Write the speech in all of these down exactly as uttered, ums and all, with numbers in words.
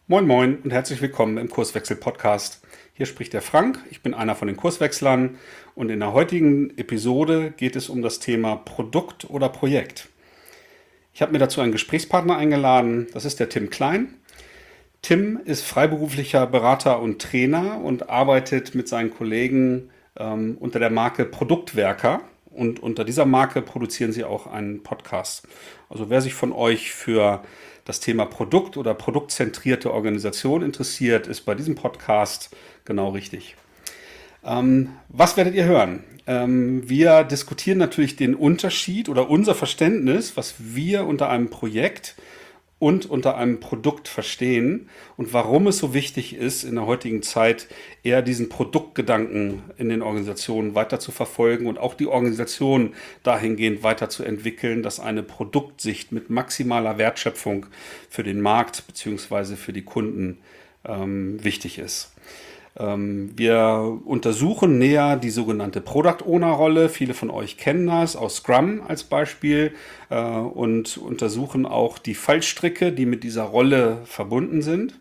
Moin Moin und herzlich willkommen im Kurswechsel-Podcast. Hier spricht der Frank, ich bin einer von den Kurswechslern und in der heutigen Episode geht es um das Thema Produkt oder Projekt. Ich habe mir dazu einen Gesprächspartner eingeladen, das ist der Tim Klein. Tim ist freiberuflicher Berater und Trainer und arbeitet mit seinen Kollegen ähm, unter der Marke Produktwerker. Und unter dieser Marke produzieren sie auch einen Podcast. Also wer sich von euch für das Thema Produkt oder produktzentrierte Organisation interessiert, ist bei diesem Podcast genau richtig. Ähm, was werdet ihr hören? Ähm, wir diskutieren natürlich den Unterschied oder unser Verständnis, was wir unter einem Projekt und unter einem Produkt verstehen und warum es so wichtig ist, in der heutigen Zeit eher diesen Produktgedanken in den Organisationen weiter zu verfolgen und auch die Organisation dahingehend weiterzuentwickeln, dass eine Produktsicht mit maximaler Wertschöpfung für den Markt bzw. für die Kunden ähm, wichtig ist. Ähm, wir untersuchen näher die sogenannte Product Owner Rolle. Viele von euch kennen das aus Scrum als Beispiel äh, und untersuchen auch die Fallstricke, die mit dieser Rolle verbunden sind.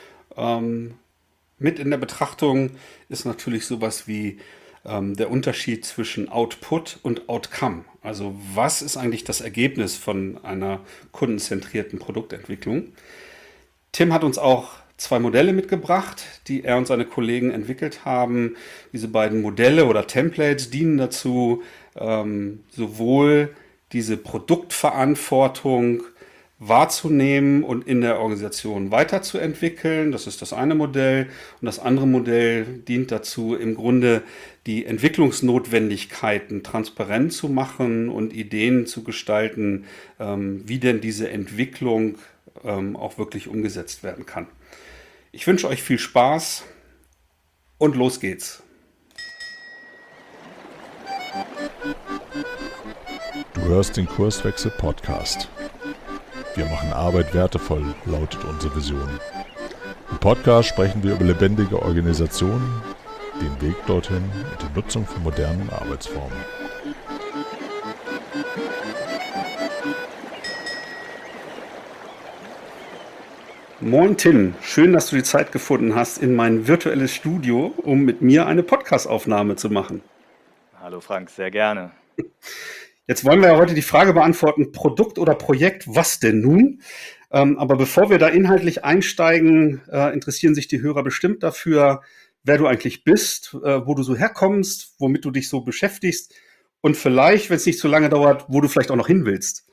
Ähm, mit in der Betrachtung ist natürlich sowas wie ähm, der Unterschied zwischen Output und Outcome. Also was ist eigentlich das Ergebnis von einer kundenzentrierten Produktentwicklung? Tim hat uns auch zwei Modelle mitgebracht, die er und seine Kollegen entwickelt haben. Diese beiden Modelle oder Templates dienen dazu, ähm, sowohl diese Produktverantwortung wahrzunehmen und in der Organisation weiterzuentwickeln. Das ist das eine Modell. Und das andere Modell dient dazu, im Grunde die Entwicklungsnotwendigkeiten transparent zu machen und Ideen zu gestalten, ähm, wie denn diese Entwicklung ähm, auch wirklich umgesetzt werden kann. Ich wünsche euch viel Spaß und los geht's. Du hörst den Kurswechsel-Podcast. Wir machen Arbeit wertevoll, lautet unsere Vision. Im Podcast sprechen wir über lebendige Organisationen, den Weg dorthin und die Nutzung von modernen Arbeitsformen. Moin Tim, schön, dass du die Zeit gefunden hast, in mein virtuelles Studio, um mit mir eine Podcast-Aufnahme zu machen. Hallo Frank, sehr gerne. Jetzt wollen wir ja heute die Frage beantworten, Produkt oder Projekt, was denn nun? Ähm, aber bevor wir da inhaltlich einsteigen, äh, interessieren sich die Hörer bestimmt dafür, wer du eigentlich bist, äh, wo du so herkommst, womit du dich so beschäftigst und vielleicht, wenn es nicht zu lange dauert, wo du vielleicht auch noch hin willst.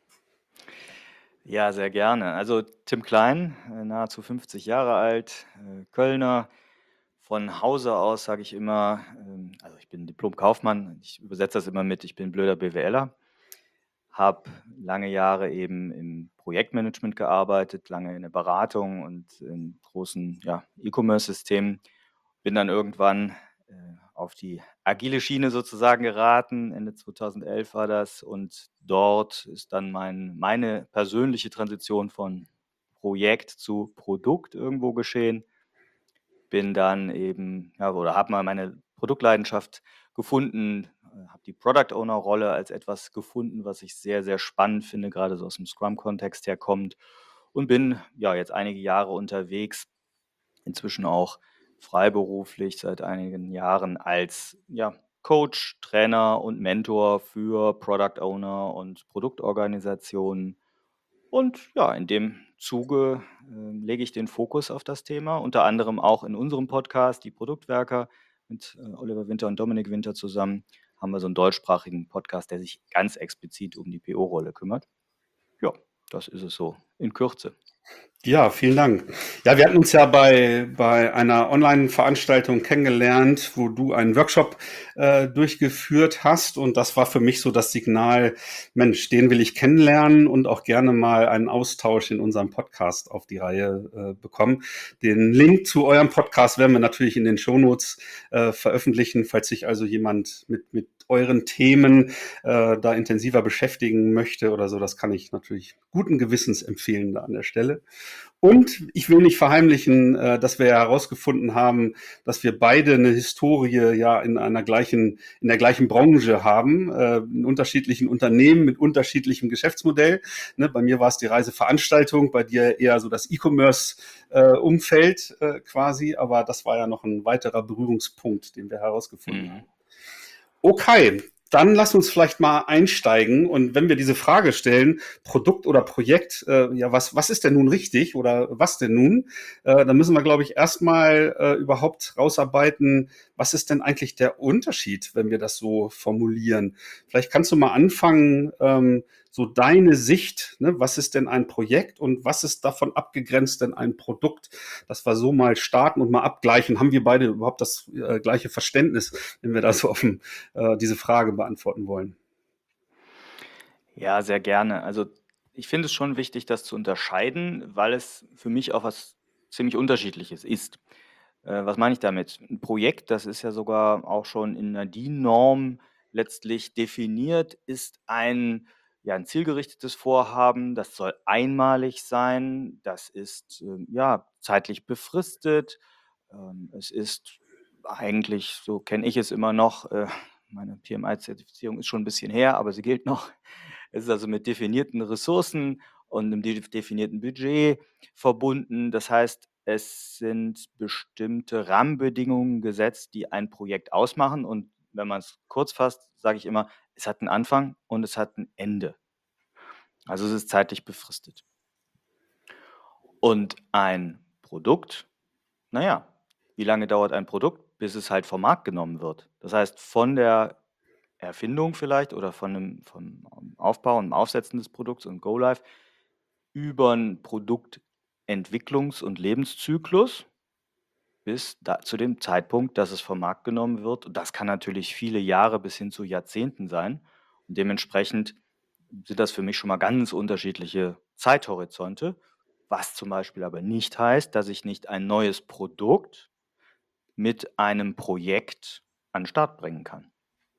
Ja, sehr gerne. Also Tim Klein, äh, nahezu fünfzig Jahre alt, äh, Kölner. Von Hause aus sage ich immer, ähm, also ich bin Diplom-Kaufmann, ich übersetze das immer mit, ich bin blöder BWLer. Habe lange Jahre eben im Projektmanagement gearbeitet, lange in der Beratung und in großen ja, E-Commerce-Systemen. Bin dann irgendwann äh, auf die agile Schiene sozusagen geraten. Ende zweitausendelf war das. Und dort ist dann mein, meine persönliche Transition von Projekt zu Produkt irgendwo geschehen. Bin dann eben, ja, oder habe mal meine Produktleidenschaft gefunden, habe die Product Owner Rolle als etwas gefunden, was ich sehr, sehr spannend finde, gerade so aus dem Scrum-Kontext herkommt. Und bin ja jetzt einige Jahre unterwegs, inzwischen auch freiberuflich seit einigen Jahren als ja, Coach, Trainer und Mentor für Product Owner und Produktorganisationen. Und ja, in dem Zuge äh, lege ich den Fokus auf das Thema, unter anderem auch in unserem Podcast, die Produktwerker, mit äh, Oliver Winter und Dominik Winter zusammen, haben wir so einen deutschsprachigen Podcast, der sich ganz explizit um die P O-Rolle kümmert. Ja, das ist es so in Kürze. Ja, vielen Dank. Ja, wir hatten uns ja bei, bei einer Online-Veranstaltung kennengelernt, wo du einen Workshop äh, durchgeführt hast. Und das war für mich so das Signal, Mensch, den will ich kennenlernen und auch gerne mal einen Austausch in unserem Podcast auf die Reihe äh, bekommen. Den Link zu eurem Podcast werden wir natürlich in den Shownotes äh, veröffentlichen, falls sich also jemand mit, mit euren Themen äh, da intensiver beschäftigen möchte oder so. Das kann ich natürlich guten Gewissens empfehlen da an der Stelle. Und ich will nicht verheimlichen, äh, dass wir ja herausgefunden haben, dass wir beide eine Historie ja in einer gleichen, in der gleichen Branche haben, äh, in unterschiedlichen Unternehmen mit unterschiedlichem Geschäftsmodell. Ne, bei mir war es die Reiseveranstaltung, bei dir eher so das E-Commerce-Umfeld äh, äh, quasi, aber das war ja noch ein weiterer Berührungspunkt, den wir herausgefunden Mhm. haben. Okay, dann lass uns vielleicht mal einsteigen. Und wenn wir diese Frage stellen, Produkt oder Projekt, äh, ja, was, was ist denn nun richtig oder was denn nun? Äh, dann müssen wir, glaube ich, erstmal äh, überhaupt rausarbeiten, was ist denn eigentlich der Unterschied, wenn wir das so formulieren? Vielleicht kannst du mal anfangen, ähm, so deine Sicht, ne? Was ist denn ein Projekt und was ist davon abgegrenzt denn ein Produkt? Dass wir so mal starten und mal abgleichen. Haben wir beide überhaupt das äh, gleiche Verständnis, wenn wir da so offen äh, diese Frage beantworten wollen? Ja, sehr gerne. Also ich finde es schon wichtig, das zu unterscheiden, weil es für mich auch was ziemlich Unterschiedliches ist. Äh, was meine ich damit? Ein Projekt, das ist ja sogar auch schon in der D I N-Norm letztlich definiert, ist ein, ja, ein zielgerichtetes Vorhaben, das soll einmalig sein, das ist ähm, ja, zeitlich befristet, ähm, es ist eigentlich, so kenne ich es immer noch, äh, meine P M I-Zertifizierung ist schon ein bisschen her, aber sie gilt noch. Es ist also mit definierten Ressourcen und einem de definierten Budget verbunden. Das heißt, es sind bestimmte Rahmenbedingungen gesetzt, die ein Projekt ausmachen. Und wenn man es kurz fasst, sage ich immer, es hat einen Anfang und es hat ein Ende. Also es ist zeitlich befristet. Und ein Produkt, naja, wie lange dauert ein Produkt, bis es halt vom Markt genommen wird? Das heißt, von der Erfindung vielleicht oder von dem, vom Aufbau und Aufsetzen des Produkts und Go Live über einen Produktentwicklungs- und Lebenszyklus bis da zu dem Zeitpunkt, dass es vom Markt genommen wird. Und das kann natürlich viele Jahre bis hin zu Jahrzehnten sein. Und dementsprechend sind das für mich schon mal ganz unterschiedliche Zeithorizonte, was zum Beispiel aber nicht heißt, dass ich nicht ein neues Produkt mit einem Projekt an den Start bringen kann.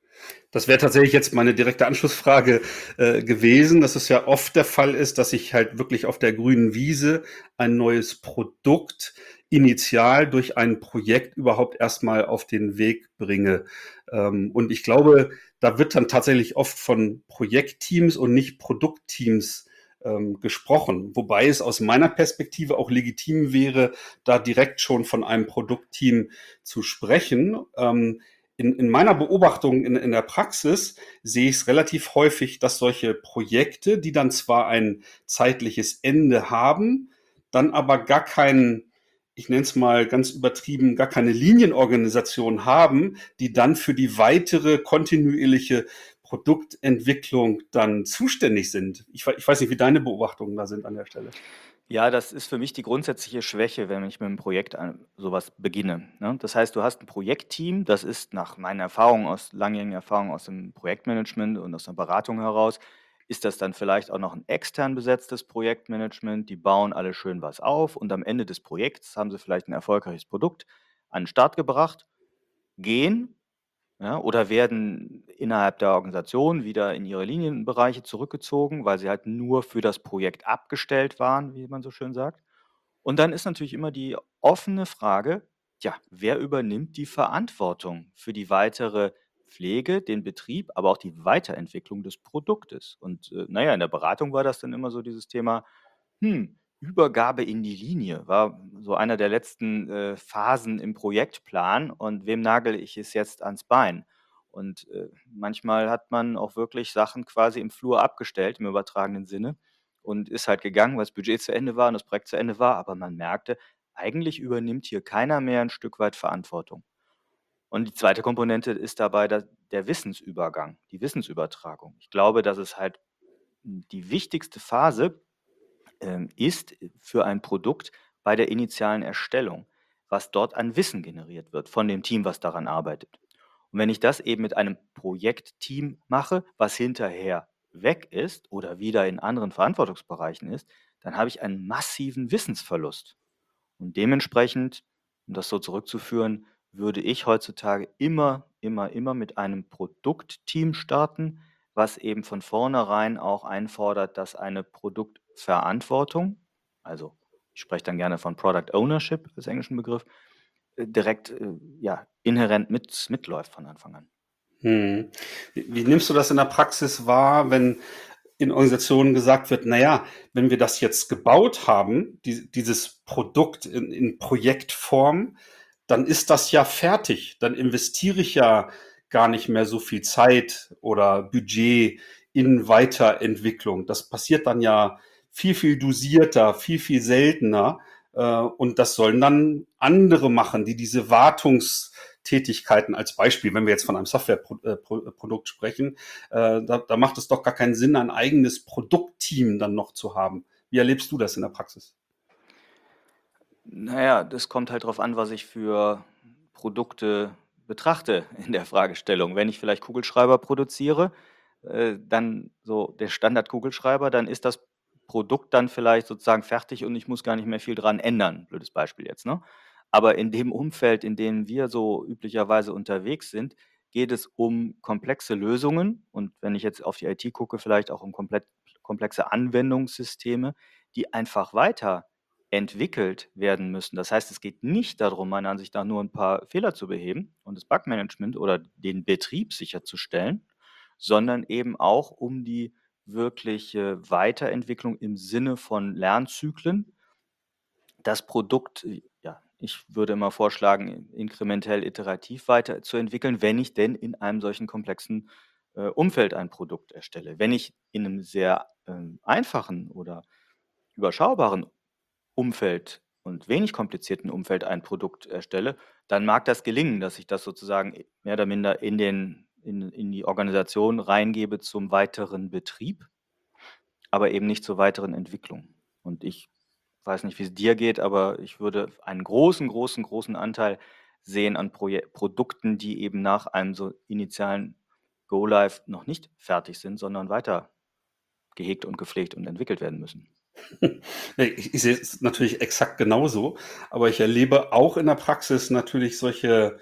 Das wäre tatsächlich jetzt meine direkte Anschlussfrage äh, gewesen, dass es ja oft der Fall ist, dass ich halt wirklich auf der grünen Wiese ein neues Produkt initial durch ein Projekt überhaupt erstmal auf den Weg bringe. Ähm, und ich glaube, da wird dann tatsächlich oft von Projektteams und nicht Produktteams ähm, gesprochen. Wobei es aus meiner Perspektive auch legitim wäre, da direkt schon von einem Produktteam zu sprechen. Ähm, in, in meiner Beobachtung in, in der Praxis sehe ich es relativ häufig, dass solche Projekte, die dann zwar ein zeitliches Ende haben, dann aber gar keinen, ich nenne es mal ganz übertrieben, gar keine Linienorganisation haben, die dann für die weitere kontinuierliche Produktentwicklung dann zuständig sind. Ich, ich weiß nicht, wie deine Beobachtungen da sind an der Stelle. Ja, das ist für mich die grundsätzliche Schwäche, wenn ich mit einem Projekt an sowas beginne, ne? Das heißt, du hast ein Projektteam, das ist nach meinen Erfahrungen aus langjährigen Erfahrungen aus dem Projektmanagement und aus der Beratung heraus, ist das dann vielleicht auch noch ein extern besetztes Projektmanagement. Die bauen alle schön was auf und am Ende des Projekts haben sie vielleicht ein erfolgreiches Produkt an den Start gebracht, gehen, ja, oder werden innerhalb der Organisation wieder in ihre Linienbereiche zurückgezogen, weil sie halt nur für das Projekt abgestellt waren, wie man so schön sagt. Und dann ist natürlich immer die offene Frage, ja, wer übernimmt die Verantwortung für die weitere Pflege, den Betrieb, aber auch die Weiterentwicklung des Produktes? Und äh, naja, in der Beratung war das dann immer so dieses Thema, hm, Übergabe in die Linie war so einer der letzten äh, Phasen im Projektplan und wem nagele ich es jetzt ans Bein? Und äh, manchmal hat man auch wirklich Sachen quasi im Flur abgestellt, im übertragenen Sinne, und ist halt gegangen, weil das Budget zu Ende war und das Projekt zu Ende war, aber man merkte, eigentlich übernimmt hier keiner mehr ein Stück weit Verantwortung. Und die zweite Komponente ist dabei da, der Wissensübergang, die Wissensübertragung. Ich glaube, dass es halt die wichtigste Phase ähm, ist für ein Produkt bei der initialen Erstellung, was dort an Wissen generiert wird von dem Team, was daran arbeitet. Und wenn ich das eben mit einem Projektteam mache, was hinterher weg ist oder wieder in anderen Verantwortungsbereichen ist, dann habe ich einen massiven Wissensverlust. Und dementsprechend, um das so zurückzuführen, würde ich heutzutage immer, immer, immer mit einem Produktteam starten, was eben von vornherein auch einfordert, dass eine Produktverantwortung, also ich spreche dann gerne von Product Ownership als englischen Begriff, äh, direkt äh, ja, inhärent mit, mitläuft von Anfang an. Hm. Wie, wie nimmst du das in der Praxis wahr, wenn in Organisationen gesagt wird, naja, wenn wir das jetzt gebaut haben, die, dieses Produkt in, in Projektform, dann ist das ja fertig. Dann investiere ich ja gar nicht mehr so viel Zeit oder Budget in Weiterentwicklung. Das passiert dann ja viel, viel dosierter, viel, viel seltener. Äh, Und das sollen dann andere machen, die diese Wartungstätigkeiten als Beispiel, wenn wir jetzt von einem Softwareprodukt sprechen, äh, da, da macht es doch gar keinen Sinn, ein eigenes Produktteam dann noch zu haben. Wie erlebst du das in der Praxis? Naja, das kommt halt drauf an, was ich für Produkte betrachte in der Fragestellung. Wenn ich vielleicht Kugelschreiber produziere, äh, dann so der Standard-Kugelschreiber, dann ist das Produkt dann vielleicht sozusagen fertig und ich muss gar nicht mehr viel dran ändern. Blödes Beispiel jetzt, ne? Aber in dem Umfeld, in dem wir so üblicherweise unterwegs sind, geht es um komplexe Lösungen und wenn ich jetzt auf die I T gucke, vielleicht auch um komplett komplexe Anwendungssysteme, die einfach weiter entwickelt werden müssen. Das heißt, es geht nicht darum, meiner Ansicht nach nur ein paar Fehler zu beheben und das Bugmanagement oder den Betrieb sicherzustellen, sondern eben auch um die wirkliche Weiterentwicklung im Sinne von Lernzyklen. Das Produkt, äh, ja, ich würde immer vorschlagen, inkrementell iterativ weiterzuentwickeln, wenn ich denn in einem solchen komplexen äh, Umfeld ein Produkt erstelle. Wenn ich in einem sehr ähm, einfachen oder überschaubaren Umfeld und wenig komplizierten Umfeld ein Produkt erstelle, dann mag das gelingen, dass ich das sozusagen mehr oder minder in den in in die Organisation reingebe zum weiteren Betrieb, aber eben nicht zur weiteren Entwicklung. Und ich weiß nicht, wie es dir geht, aber ich würde einen großen, großen, großen Anteil sehen an Proje Produkten, die eben nach einem so initialen Go Live noch nicht fertig sind, sondern weiter gehegt und gepflegt und entwickelt werden müssen. Ich, ich sehe es natürlich exakt genauso, aber ich erlebe auch in der Praxis natürlich solche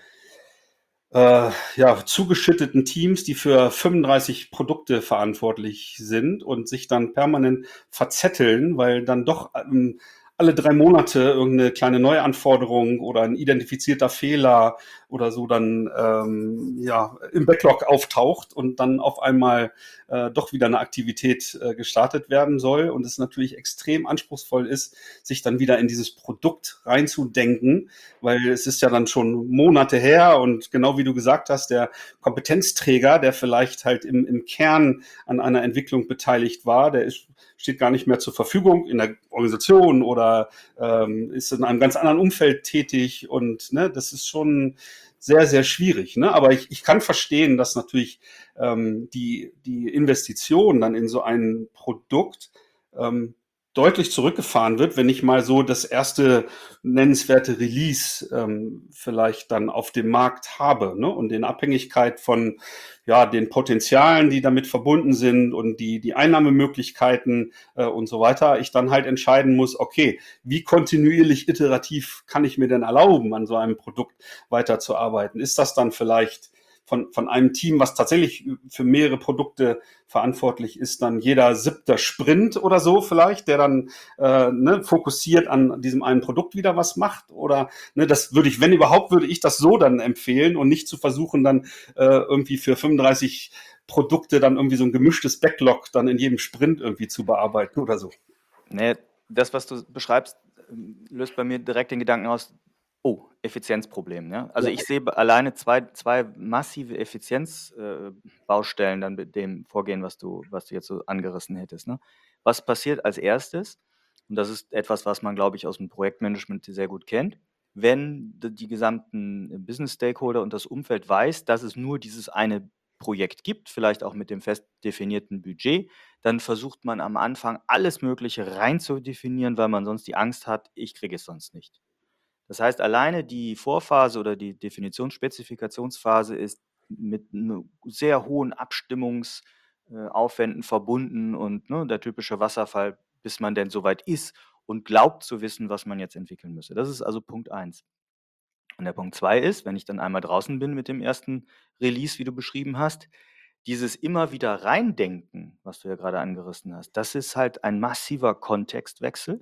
äh, ja, zugeschütteten Teams, die für fünfunddreißig Produkte verantwortlich sind und sich dann permanent verzetteln, weil dann doch ähm, alle drei Monate irgendeine kleine Neuanforderung oder ein identifizierter Fehler oder so dann ähm, ja im Backlog auftaucht und dann auf einmal äh, doch wieder eine Aktivität äh, gestartet werden soll und es natürlich extrem anspruchsvoll ist, sich dann wieder in dieses Produkt reinzudenken, weil es ist ja dann schon Monate her und genau wie du gesagt hast, der Kompetenzträger, der vielleicht halt im, im Kern an einer Entwicklung beteiligt war, der ist, steht gar nicht mehr zur Verfügung in der Organisation oder ähm, ist in einem ganz anderen Umfeld tätig und ne, das ist schon sehr, sehr schwierig. Ne? Aber ich, ich kann verstehen, dass natürlich ähm, die, die Investition dann in so ein Produkt ähm, deutlich zurückgefahren wird, wenn ich mal so das erste nennenswerte Release ähm, vielleicht dann auf dem Markt habe, ne? Und in Abhängigkeit von ja den Potenzialen, die damit verbunden sind und die die Einnahmemöglichkeiten äh, und so weiter, ich dann halt entscheiden muss, okay, wie kontinuierlich iterativ kann ich mir denn erlauben, an so einem Produkt weiterzuarbeiten? Ist das dann vielleicht von, von einem Team, was tatsächlich für mehrere Produkte verantwortlich ist, dann jeder siebter Sprint oder so vielleicht, der dann äh, ne, fokussiert an diesem einen Produkt wieder was macht? Oder ne, das würde ich, wenn überhaupt, würde ich das so dann empfehlen und nicht zu versuchen, dann äh, irgendwie für fünfunddreißig Produkte dann irgendwie so ein gemischtes Backlog dann in jedem Sprint irgendwie zu bearbeiten oder so. Nee, das, was du beschreibst, ähm, löst bei mir direkt den Gedanken aus, oh, Effizienzproblem. Ja? Also Ja. ich sehe be- alleine zwei, zwei massive Effizienzbaustellen äh, Baustellen dann mit dem Vorgehen, was du, was du jetzt so angerissen hättest. Ne? Was passiert als erstes? Und das ist etwas, was man, glaube ich, aus dem Projektmanagement sehr gut kennt. Wenn d- die gesamten Business Stakeholder und das Umfeld weiß, dass es nur dieses eine Projekt gibt, vielleicht auch mit dem fest definierten Budget, dann versucht man am Anfang alles Mögliche rein zu definieren, weil man sonst die Angst hat, ich kriege es sonst nicht. Das heißt, alleine die Vorphase oder die Definitions-Spezifikationsphase ist mit 'ne sehr hohen Abstimmungsaufwänden äh, Aufwänden verbunden und, ne, der typische Wasserfall, bis man denn soweit ist und glaubt zu wissen, was man jetzt entwickeln müsse. Das ist also Punkt eins. Und der Punkt zwei ist, wenn ich dann einmal draußen bin mit dem ersten Release, wie du beschrieben hast, dieses immer wieder reindenken, was du ja gerade angerissen hast, das ist halt ein massiver Kontextwechsel.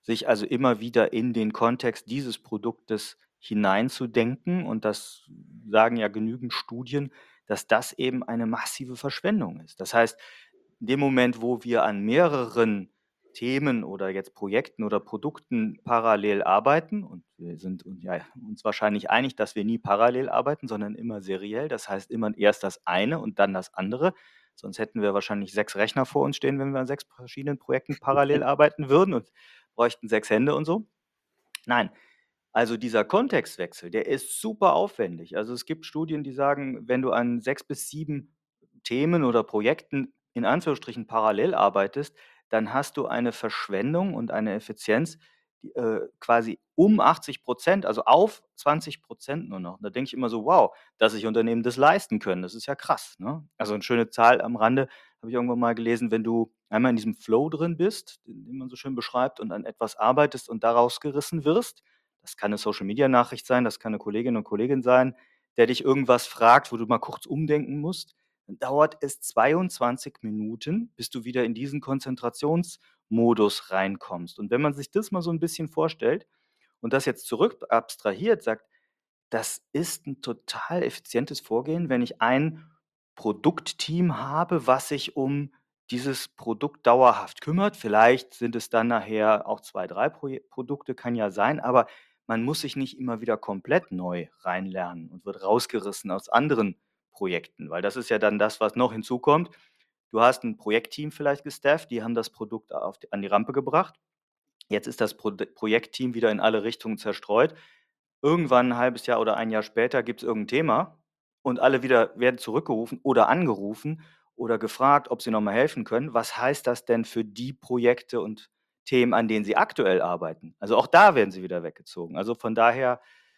sich also immer wieder in den Kontext dieses Produktes hineinzudenken. Und das sagen ja genügend Studien, dass das eben eine massive Verschwendung ist. Das heißt, in dem Moment, wo wir an mehreren Themen oder jetzt Projekten oder Produkten parallel arbeiten, und wir sind uns ja uns wahrscheinlich einig, dass wir nie parallel arbeiten, sondern immer seriell. Das heißt, immer erst das eine und dann das andere. Sonst hätten wir wahrscheinlich sechs Rechner vor uns stehen, wenn wir an sechs verschiedenen Projekten parallel arbeiten würden und bräuchten sechs Hände und so. Nein, also dieser Kontextwechsel, der ist super aufwendig. Also es gibt Studien, die sagen, wenn du an sechs bis sieben Themen oder Projekten in Anführungsstrichen parallel arbeitest, dann hast du eine Verschwendung und eine Effizienz, die, äh, quasi um achtzig Prozent, also auf zwanzig Prozent nur noch. Da denke ich immer so, wow, dass sich Unternehmen das leisten können. Das ist ja krass. Ne? Also eine schöne Zahl am Rande habe ich irgendwann mal gelesen, wenn du einmal in diesem Flow drin bist, den, den man so schön beschreibt, und an etwas arbeitest und daraus gerissen wirst, das kann eine Social-Media-Nachricht sein, das kann eine Kollegin und Kollegin sein, der dich irgendwas fragt, wo du mal kurz umdenken musst. Dann dauert es zweiundzwanzig Minuten, bis du wieder in diesen Konzentrationsmodus reinkommst. Und wenn man sich das mal so ein bisschen vorstellt und das jetzt zurück abstrahiert, sagt, das ist ein total effizientes Vorgehen, wenn ich ein Produktteam habe, was sich um dieses Produkt dauerhaft kümmert. Vielleicht sind es dann nachher auch zwei, drei Proje Produkte, kann ja sein, aber man muss sich nicht immer wieder komplett neu reinlernen und wird rausgerissen aus anderen Projekten, weil das ist ja dann das, was noch hinzukommt. Du hast ein Projektteam vielleicht gestafft, die haben das Produkt auf die an die Rampe gebracht. Jetzt ist das Prode Projektteam wieder in alle Richtungen zerstreut. Irgendwann 'n halbes Jahr oder ein Jahr später gibt's irgend 'n Thema und alle wieder werden zurückgerufen oder angerufen oder gefragt, ob sie noch mal helfen können. Was heißt das denn für die Projekte und Themen, an denen sie aktuell arbeiten? Also, auch da werden sie wieder weggezogen. Also, von daher,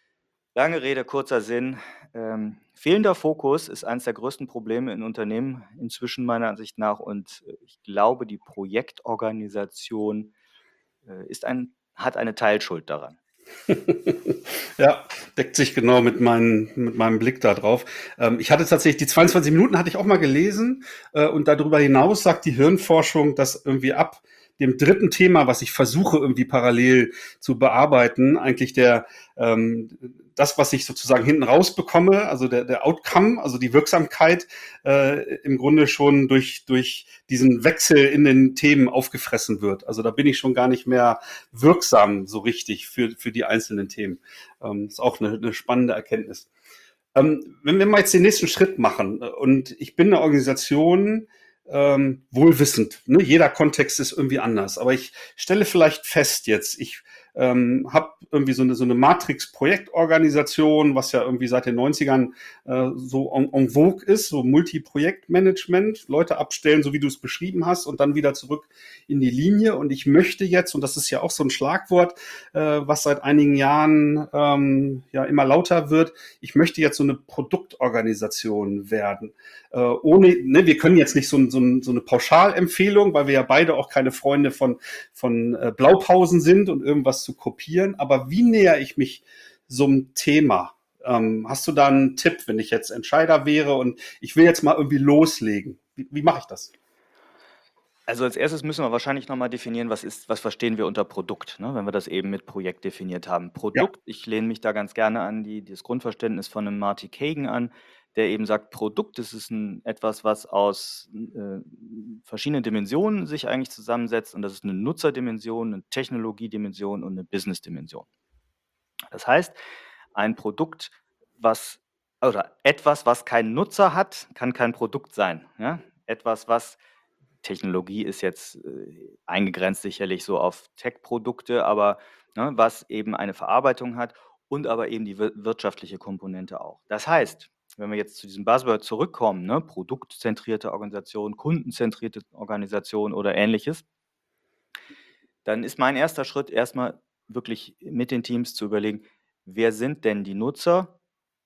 lange Rede, kurzer Sinn, ähm, fehlender Fokus ist eines der größten Probleme in Unternehmen inzwischen meiner Ansicht nach, und, äh, ich glaube, die Projektorganisation, äh, ist ein hat eine Teilschuld daran. Ja, deckt sich genau mit, meinen, mit meinem Blick da drauf. Ähm, ich hatte tatsächlich, die zweiundzwanzig Minuten hatte ich auch mal gelesen, äh, und darüber hinaus sagt die Hirnforschung, dass irgendwie ab dem dritten Thema, was ich versuche irgendwie parallel zu bearbeiten, eigentlich der ähm, das, was ich sozusagen hinten raus bekomme, also der, der Outcome, also die Wirksamkeit, äh, im Grunde schon durch, durch diesen Wechsel in den Themen aufgefressen wird. Also da bin ich schon gar nicht mehr wirksam so richtig für, für die einzelnen Themen. Ähm, ist auch eine, eine spannende Erkenntnis. Ähm, wenn wir mal jetzt den nächsten Schritt machen, äh, und ich bin eine Organisation, ähm, wohlwissend, ne? Jeder Kontext ist irgendwie anders, aber ich stelle vielleicht fest jetzt, ich ähm, habe irgendwie so eine, so eine Matrix-Projektorganisation, was ja irgendwie seit den neunzigern äh, so en, en vogue ist, so Multi-Projektmanagement, Leute abstellen, so wie du es beschrieben hast, und dann wieder zurück in die Linie. Und ich möchte jetzt, und das ist ja auch so ein Schlagwort, äh, was seit einigen Jahren ähm, ja immer lauter wird, ich möchte jetzt so eine Produktorganisation werden. Äh, ohne, ne, wir können jetzt nicht so, so, so eine Pauschalempfehlung, weil wir ja beide auch keine Freunde von, von äh, Blaupausen sind und irgendwas zu kopieren. Aber wie näher ich mich so einem Thema? Ähm, hast du da einen Tipp, wenn ich jetzt Entscheider wäre und ich will jetzt mal irgendwie loslegen? Wie, wie mache ich das? Also als erstes müssen wir wahrscheinlich noch mal definieren, was ist was verstehen wir unter Produkt, ne, wenn wir das eben mit Projekt definiert haben. Ja. Produkt, ich lehne mich da ganz gerne an die das Grundverständnis von 'nem Marty Kagan an, der eben sagt, Produkt, das ist 'n etwas, was aus, äh, verschiedenen Dimensionen sich eigentlich zusammensetzt, und das ist eine Nutzerdimension, eine Technologiedimension und eine Businessdimension. Das heißt, ein Produkt, was oder etwas, was keinen Nutzer hat, kann kein Produkt sein, ja? Etwas, was Technologie ist jetzt, äh, eingegrenzt sicherlich so auf Tech-Produkte, aber, ne, was eben eine Verarbeitung hat und aber eben die wir wirtschaftliche Komponente auch. Das heißt, wenn wir jetzt zu diesem Buzzword zurückkommen, ne, produktzentrierte Organisation, kundenzentrierte Organisation oder Ähnliches, dann ist mein erster Schritt erstmal wirklich mit den Teams zu überlegen: Wer sind denn die Nutzer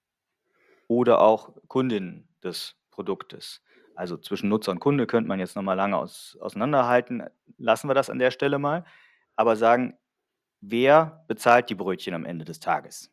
oder auch Kundinnen des Produktes? Also, zwischen Nutzer und Kunde könnte man jetzt noch mal lange aus auseinanderhalten. Lassen wir das an der Stelle mal, aber sagen: Wer bezahlt die Brötchen am Ende des Tages?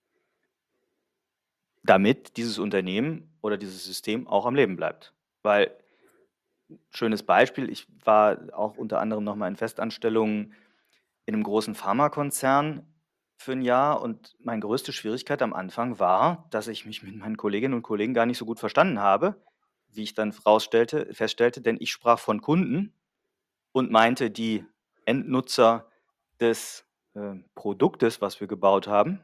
Damit dieses Unternehmen oder dieses System auch am Leben bleibt. Weil, schönes Beispiel, ich war auch unter anderem noch mal in Festanstellungen in einem großen Pharmakonzern für ein Jahr und meine größte Schwierigkeit am Anfang war, dass ich mich mit meinen Kolleginnen und Kollegen gar nicht so gut verstanden habe, wie ich dann rausstellte feststellte, denn ich sprach von Kunden und meinte die Endnutzer des, äh, Produktes, was wir gebaut haben.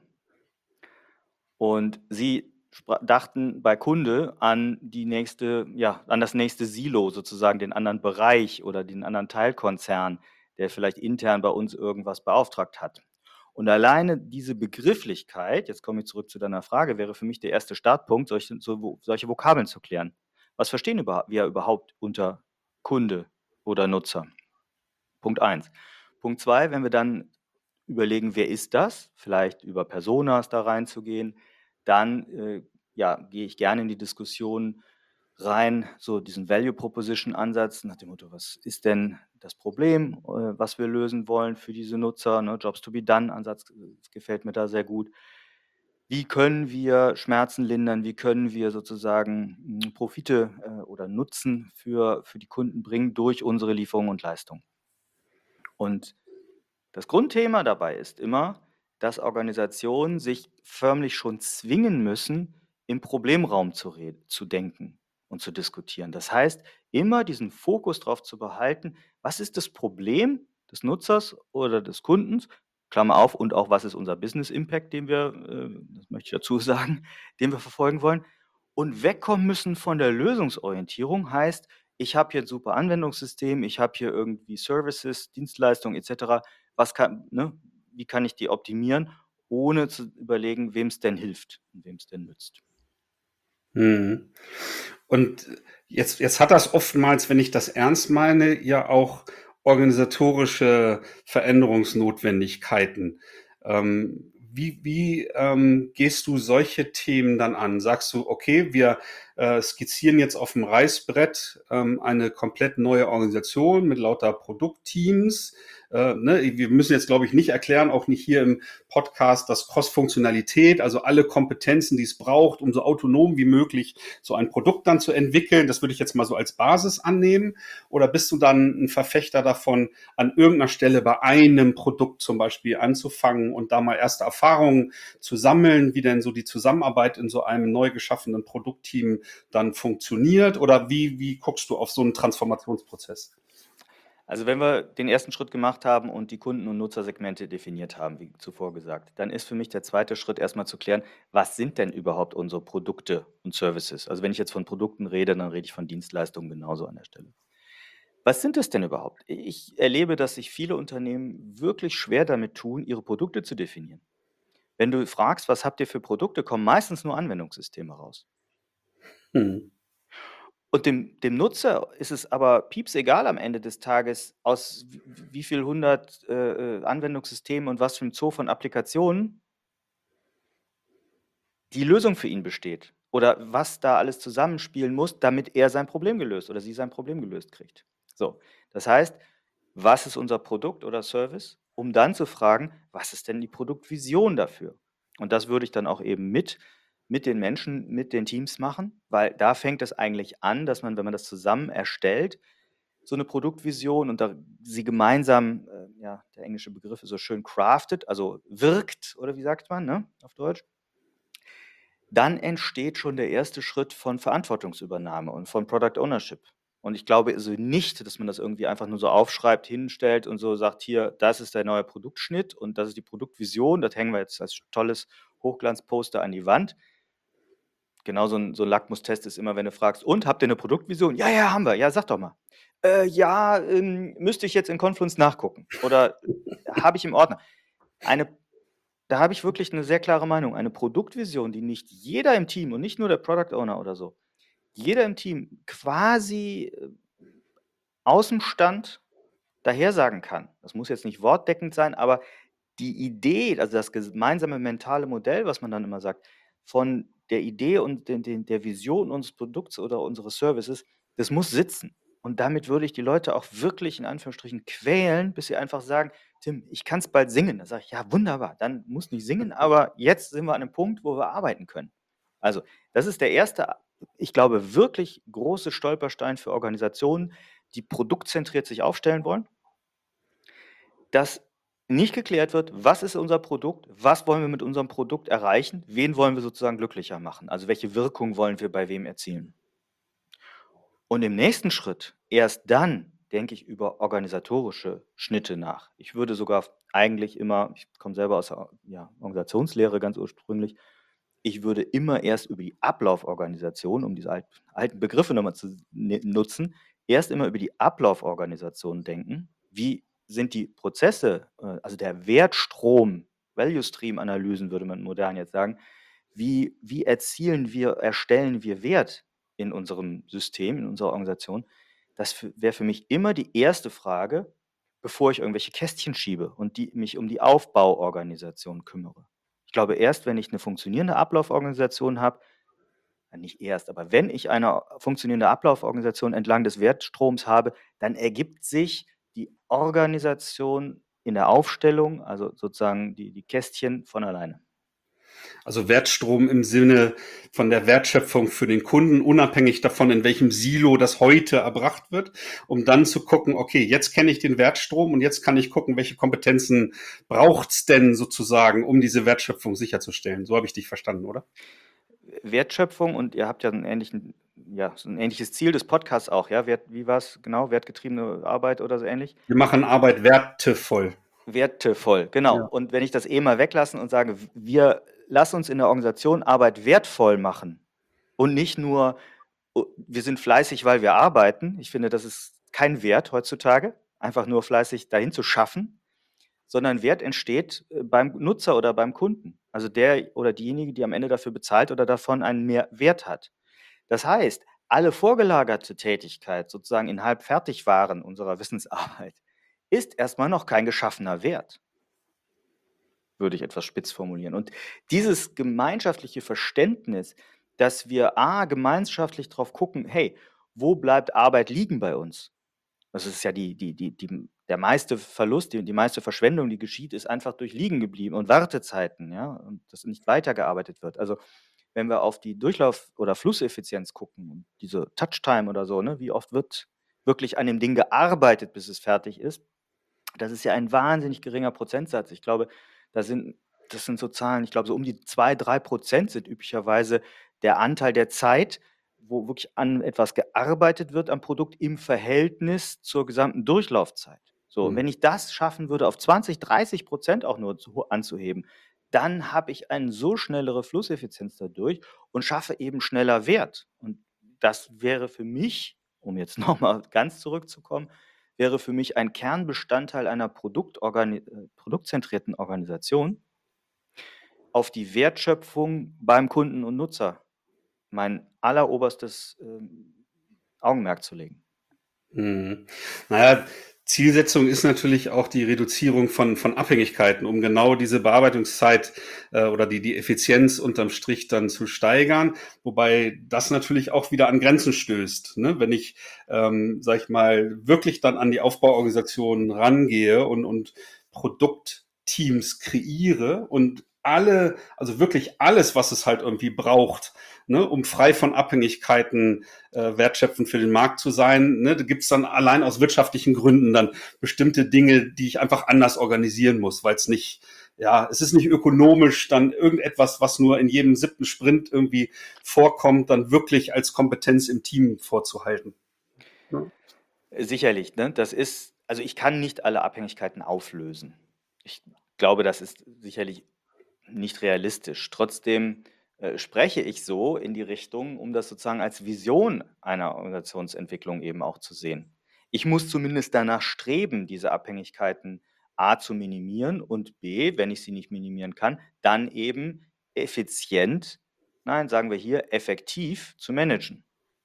Und sie spra dachten bei Kunde an die nächste ja, an das nächste Silo sozusagen, den anderen Bereich oder den anderen Teilkonzern, der vielleicht intern bei uns irgendwas beauftragt hat. Und alleine diese Begrifflichkeit, jetzt komme ich zurück zu deiner Frage, wäre für mich der erste Startpunkt, solche so solche Vokabeln zu klären. Was verstehen überha wir überhaupt unter Kunde oder Nutzer? Punkt eins. Punkt zwei, wenn wir dann überlegen, wer ist das? Vielleicht über Personas da reinzugehen, dann, äh, ja, gehe ich gerne in die Diskussion rein, so diesen Value Proposition Ansatz nach dem Motto: „Was ist denn das Problem, äh, was wir lösen wollen für diese Nutzer?", ne? Jobs to be done Ansatz, äh, gefällt mir da sehr gut. Wie können wir Schmerzen lindern? Wie können wir sozusagen, hm, Profite, äh, oder Nutzen für für die Kunden bringen durch unsere Lieferung und Leistung? Und das Grundthema dabei ist immer, dass Organisationen sich förmlich schon zwingen müssen, im Problemraum zu reden, zu denken und zu diskutieren. Das heißt, immer diesen Fokus darauf zu behalten, was ist das Problem des Nutzers oder des Kundens, Klammer auf, und auch was ist unser Business Impact, den wir, äh, das möchte ich dazu sagen, den wir verfolgen wollen, und wegkommen müssen von der Lösungsorientierung, heißt, ich habe hier ein super Anwendungssystem, ich habe hier irgendwie Services, Dienstleistungen et cetera. Was kann, ne, wie kann ich die optimieren, ohne zu überlegen, wem es denn hilft und wem es denn nützt. Mhm. Und jetzt, jetzt hat das oftmals, wenn ich das ernst meine, ja auch organisatorische Veränderungsnotwendigkeiten. Ähm, wie wie ähm, gehst du solche Themen dann an? Sagst du, okay, wir äh, skizzieren jetzt auf dem Reißbrett ähm, eine komplett neue Organisation mit lauter Produktteams. Äh, ne? Wir müssen jetzt, glaube ich, nicht erklären, auch nicht hier im Podcast, dass Cross-Funktionalität, also alle Kompetenzen, die es braucht, um so autonom wie möglich so ein Produkt dann zu entwickeln, das würde ich jetzt mal so als Basis annehmen. Oder bist du dann ein Verfechter davon, an irgendeiner Stelle bei einem Produkt zum Beispiel anzufangen und da mal erste Erfahrungen zu sammeln, wie denn so die Zusammenarbeit in so einem neu geschaffenen Produktteam dann funktioniert? Oder wie, wie guckst du auf so einen Transformationsprozess? Also wenn wir den ersten Schritt gemacht haben und die Kunden- und Nutzersegmente definiert haben, wie zuvor gesagt, dann ist für mich der zweite Schritt erstmal zu klären, was sind denn überhaupt unsere Produkte und Services? Also wenn ich jetzt von Produkten rede, dann rede ich von Dienstleistungen genauso an der Stelle. Was sind es denn überhaupt? Ich erlebe, dass sich viele Unternehmen wirklich schwer damit tun, ihre Produkte zu definieren. Wenn du fragst, was habt ihr für Produkte, kommen meistens nur Anwendungssysteme raus. Hm. Und dem dem Nutzer ist es aber piepsegal am Ende des Tages, aus w wie viel hundert, äh, äh, Anwendungssystemen und was für 'n Zoo von Applikationen die Lösung für ihn besteht oder was da alles zusammenspielen muss, damit er sein Problem gelöst oder sie sein Problem gelöst kriegt. So, das heißt, was ist unser Produkt oder Service? Um dann zu fragen, was ist denn die Produktvision dafür? Und das würde ich dann auch eben mit mit den Menschen, mit den Teams machen, weil da fängt es eigentlich an, dass man, wenn man das zusammen erstellt, so eine Produktvision und da sie gemeinsam, äh, ja, der englische Begriff ist so schön crafted, also wirkt oder wie sagt man, ne, auf Deutsch? Dann entsteht schon der erste Schritt von Verantwortungsübernahme und von Product Ownership. Und ich glaube also nicht, dass man das irgendwie einfach nur so aufschreibt, hinstellt und so sagt: „Hier, das ist der neue Produktschnitt und das ist die Produktvision. Das hängen wir jetzt als tolles Hochglanzposter an die Wand." Genau so 'n so 'n Lackmustest ist immer, wenn du fragst: „Und, habt ihr 'ne Produktvision?" „Ja, ja, haben wir." „Ja, sag doch mal." „Äh, ja, ähm, müsste ich jetzt in Confluence nachgucken." Oder „habe ich im Ordner." Eine Da habe ich wirklich 'ne sehr klare Meinung. Eine Produktvision, die nicht jeder im Team und nicht nur der Product Owner oder so, jeder im Team quasi, äh, aus'm Stand dahersagen kann. Das muss jetzt nicht wortdeckend sein, aber die Idee, also das gemeinsame mentale Modell, was man dann immer sagt, von der Idee und den den der Vision unseres Produkts oder unseres Services, das muss sitzen. Und damit würde ich die Leute auch wirklich in Anführungsstrichen quälen, bis sie einfach sagen: „Tim, ich kann's bald singen." Da sage ich: „Ja, wunderbar, dann musst nicht singen, aber jetzt sind wir an 'nem Punkt, wo wir arbeiten können." Also, das ist der erste, ich glaube, wirklich große Stolperstein für Organisationen, die produktzentriert sich aufstellen wollen. Das nicht geklärt wird, was ist unser Produkt, was wollen wir mit unserem Produkt erreichen, wen wollen wir sozusagen glücklicher machen, also welche Wirkung wollen wir bei wem erzielen. Und im nächsten Schritt, erst dann, denke ich über organisatorische Schnitte nach. Ich würde sogar eigentlich immer, ich komme selber aus der ja, Organisationslehre ganz ursprünglich, ich würde immer erst über die Ablauforganisation, um diese alt, alten Begriffe nochmal zu ne- nutzen, erst immer über die Ablauforganisation denken. Wie sind die Prozesse, äh, also der Wertstrom, Value Stream Analysen würde man modern jetzt sagen, wie, wie erzielen wir, erstellen wir Wert in unserem System, in unserer Organisation? Das wäre für mich immer die erste Frage, bevor ich irgendwelche Kästchen schiebe und die, mich um die Aufbauorganisation kümmere. Ich glaube, erst wenn ich eine funktionierende Ablauforganisation habe, äh, nicht erst, aber wenn ich eine funktionierende Ablauforganisation entlang des Wertstroms habe, dann ergibt sich die Organisation in der Aufstellung, also sozusagen die, die Kästchen von alleine. Also Wertstrom im Sinne von der Wertschöpfung für den Kunden, unabhängig davon, in welchem Silo das heute erbracht wird, um dann zu gucken, okay, jetzt kenne ich den Wertstrom und jetzt kann ich gucken, welche Kompetenzen braucht's denn sozusagen, um diese Wertschöpfung sicherzustellen. So habe ich dich verstanden, oder? Wertschöpfung, und ihr habt ja einen ähnlichen, ja, so ein ähnliches Ziel des Podcasts auch, ja? Wert, wie war es genau? Wertgetriebene Arbeit oder so ähnlich? Wir machen Arbeit wertevoll. Wertevoll, genau. Ja. Und wenn ich das eh mal weglassen und sage, wir lassen uns in der Organisation Arbeit wertvoll machen und nicht nur, oh, wir sind fleißig, weil wir arbeiten. Ich finde, das ist kein Wert heutzutage, einfach nur fleißig dahin zu schaffen, sondern Wert entsteht äh, beim Nutzer oder beim Kunden. Also der oder diejenige, die am Ende dafür bezahlt oder davon einen mehr Wert hat. Das heißt, alle vorgelagerte Tätigkeit sozusagen in Halbfertigwaren unserer Wissensarbeit ist erstmal noch kein geschaffener Wert, würde ich etwas spitz formulieren. Und dieses gemeinschaftliche Verständnis, dass wir A, gemeinschaftlich drauf gucken, hey, wo bleibt Arbeit liegen bei uns? Das ist ja die, die, die, die, der meiste Verlust, die, die meiste Verschwendung, die geschieht, ist einfach durch liegen geblieben und Wartezeiten, ja, und dass nicht weitergearbeitet wird. Also wenn wir auf die Durchlauf- oder Flusseffizienz gucken, und diese Touchtime oder so, ne, wie oft wird wirklich an dem Ding gearbeitet, bis es fertig ist, das ist ja ein wahnsinnig geringer Prozentsatz. Ich glaube, da sind, das sind so Zahlen, ich glaube, so um die zwei, drei Prozent sind üblicherweise der Anteil der Zeit, wo wirklich an etwas gearbeitet wird am Produkt im Verhältnis zur gesamten Durchlaufzeit. So, und Hm. wenn ich das schaffen würde, auf zwanzig, dreißig Prozent auch nur zu, anzuheben, dann habe ich eine so schnellere Flusseffizienz dadurch und schaffe eben schneller Wert. Und das wäre für mich, um jetzt nochmal ganz zurückzukommen, wäre für mich ein Kernbestandteil einer Produktorgani äh, produktzentrierten Organisation, auf die Wertschöpfung beim Kunden und Nutzer mein alleroberstes ähm, Augenmerk zu legen. Mhm. Naja, Zielsetzung ist natürlich auch die Reduzierung von, von Abhängigkeiten, um genau diese Bearbeitungszeit äh, oder die, die Effizienz unterm Strich dann zu steigern, wobei das natürlich auch wieder an Grenzen stößt. Ne? Wenn ich, ähm, sag ich mal, wirklich dann an die Aufbauorganisation rangehe und, und Produktteams kreiere und alle, also wirklich alles, was es halt irgendwie braucht, ne, um frei von Abhängigkeiten äh, wertschöpfend für den Markt zu sein. Ne, da gibt's dann allein aus wirtschaftlichen Gründen dann bestimmte Dinge, die ich einfach anders organisieren muss, weil es nicht, ja, es ist nicht ökonomisch, dann irgendetwas, was nur in jedem siebten Sprint irgendwie vorkommt, dann wirklich als Kompetenz im Team vorzuhalten. Ja. Sicherlich, ne? Das ist, also ich kann nicht alle Abhängigkeiten auflösen. Ich glaube, das ist sicherlich nicht realistisch. Trotzdem äh, spreche ich so in die Richtung, um das sozusagen als Vision einer Organisationsentwicklung eben auch zu sehen. Ich muss zumindest danach streben, diese Abhängigkeiten A zu minimieren und B, wenn ich sie nicht minimieren kann, dann eben effizient, nein, sagen wir hier, effektiv zu managen.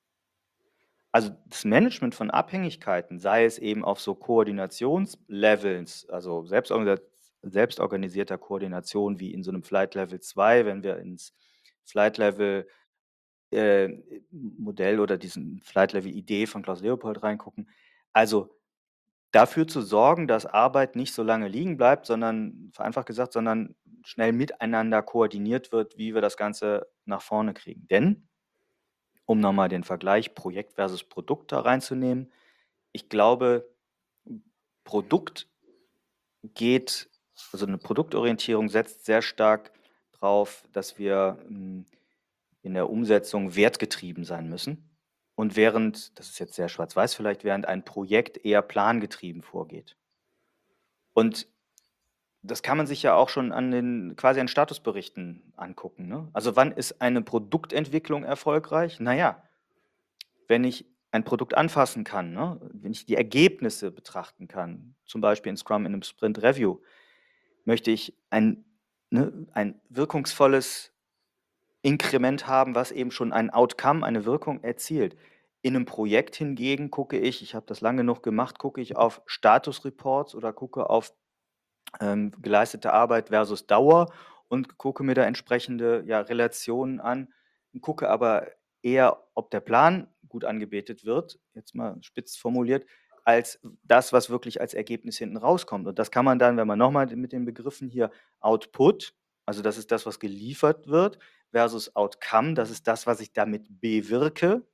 Also das Management von Abhängigkeiten, sei es eben auf so Koordinationslevels, also selbstorganisa- selbstorganisierter Koordination wie in so einem Flight Level zwei, wenn wir ins Flight Level äh, Modell oder diesen Flight Level Idee von Klaus Leopold reingucken. Also dafür zu sorgen, dass Arbeit nicht so lange liegen bleibt, sondern, vereinfacht gesagt, sondern schnell miteinander koordiniert wird, wie wir das Ganze nach vorne kriegen. Denn, um nochmal den Vergleich Projekt versus Produkt da reinzunehmen, ich glaube, Produkt geht also eine Produktorientierung setzt sehr stark drauf, dass wir ähm, in der Umsetzung wertgetrieben sein müssen. Und während, das ist jetzt sehr schwarz-weiß vielleicht, während ein Projekt eher plangetrieben vorgeht. Und das kann man sich ja auch schon an den quasi an Statusberichten angucken. Ne? Also wann ist eine Produktentwicklung erfolgreich? Naja, wenn ich ein Produkt anfassen kann, ne? Wenn ich die Ergebnisse betrachten kann, zum Beispiel in Scrum in einem Sprint Review, möchte ich ein, ne, ein wirkungsvolles Inkrement haben, was eben schon ein Outcome, eine Wirkung erzielt. In einem Projekt hingegen gucke ich, ich habe das lange genug gemacht, gucke ich auf Statusreports oder gucke auf ähm, geleistete Arbeit versus Dauer und gucke mir da entsprechende ja, Relationen an und gucke aber eher, ob der Plan gut angebetet wird, jetzt mal spitz formuliert, als das, was wirklich als Ergebnis hinten rauskommt. Und das kann man dann, wenn man nochmal mit den Begriffen hier Output, also das ist das, was geliefert wird, versus Outcome, das ist das, was ich damit bewirke,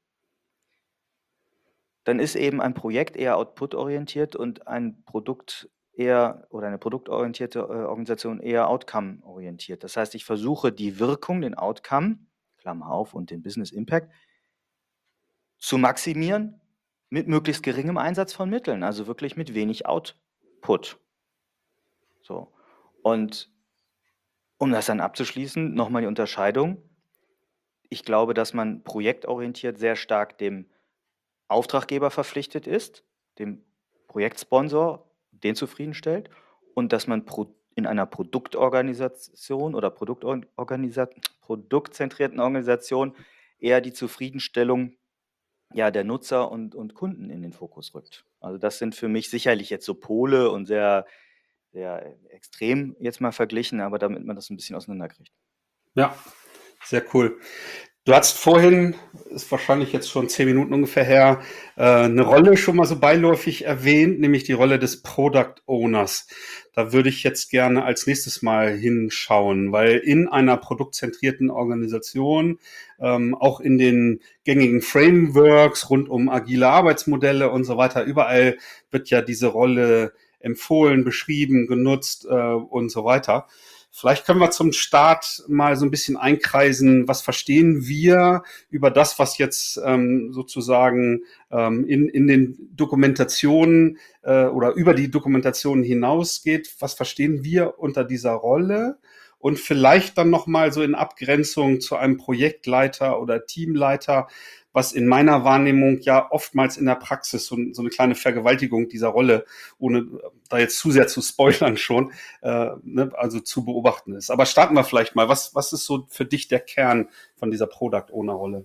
dann ist eben ein Projekt eher output-orientiert und ein Produkt eher oder eine produktorientierte äh, Organisation eher outcome-orientiert. Das heißt, ich versuche die Wirkung, den Outcome, Klammer auf, und den Business Impact zu maximieren mit möglichst geringem Einsatz von Mitteln, also wirklich mit wenig Output. So. Und um das dann abzuschließen, nochmal die Unterscheidung. Ich glaube, dass man projektorientiert sehr stark dem Auftraggeber verpflichtet ist, dem Projektsponsor, den zufriedenstellt, und dass man pro, in einer Produktorganisation oder Produktorganisa- produktzentrierten Organisation eher die Zufriedenstellung ja, der Nutzer und, und Kunden in den Fokus rückt. Also das sind für mich sicherlich jetzt so Pole und sehr, sehr extrem jetzt mal verglichen, aber damit man das ein bisschen auseinanderkriegt. Ja, sehr cool. Du hast vorhin, ist wahrscheinlich jetzt schon zehn Minuten ungefähr her, äh, eine Rolle schon mal so beiläufig erwähnt, nämlich die Rolle des Product Owners. Da würde ich jetzt gerne als nächstes mal hinschauen, weil in einer produktzentrierten Organisation, ähm, auch in den gängigen Frameworks rund um agile Arbeitsmodelle und so weiter, überall wird ja diese Rolle empfohlen, beschrieben, genutzt äh, und so weiter. Vielleicht können wir zum Start mal so ein bisschen einkreisen, was verstehen wir über das, was jetzt ähm, sozusagen ähm, in, in den Dokumentationen äh, oder über die Dokumentationen hinausgeht. Was verstehen wir unter dieser Rolle? Und vielleicht dann nochmal so in Abgrenzung zu einem Projektleiter oder Teamleiter, was in meiner Wahrnehmung ja oftmals in der Praxis so, so eine kleine Vergewaltigung dieser Rolle, ohne da jetzt zu sehr zu spoilern schon, äh, ne, also zu beobachten ist. Aber starten wir vielleicht mal. Was, was ist so für dich der Kern von dieser Product Owner Rolle?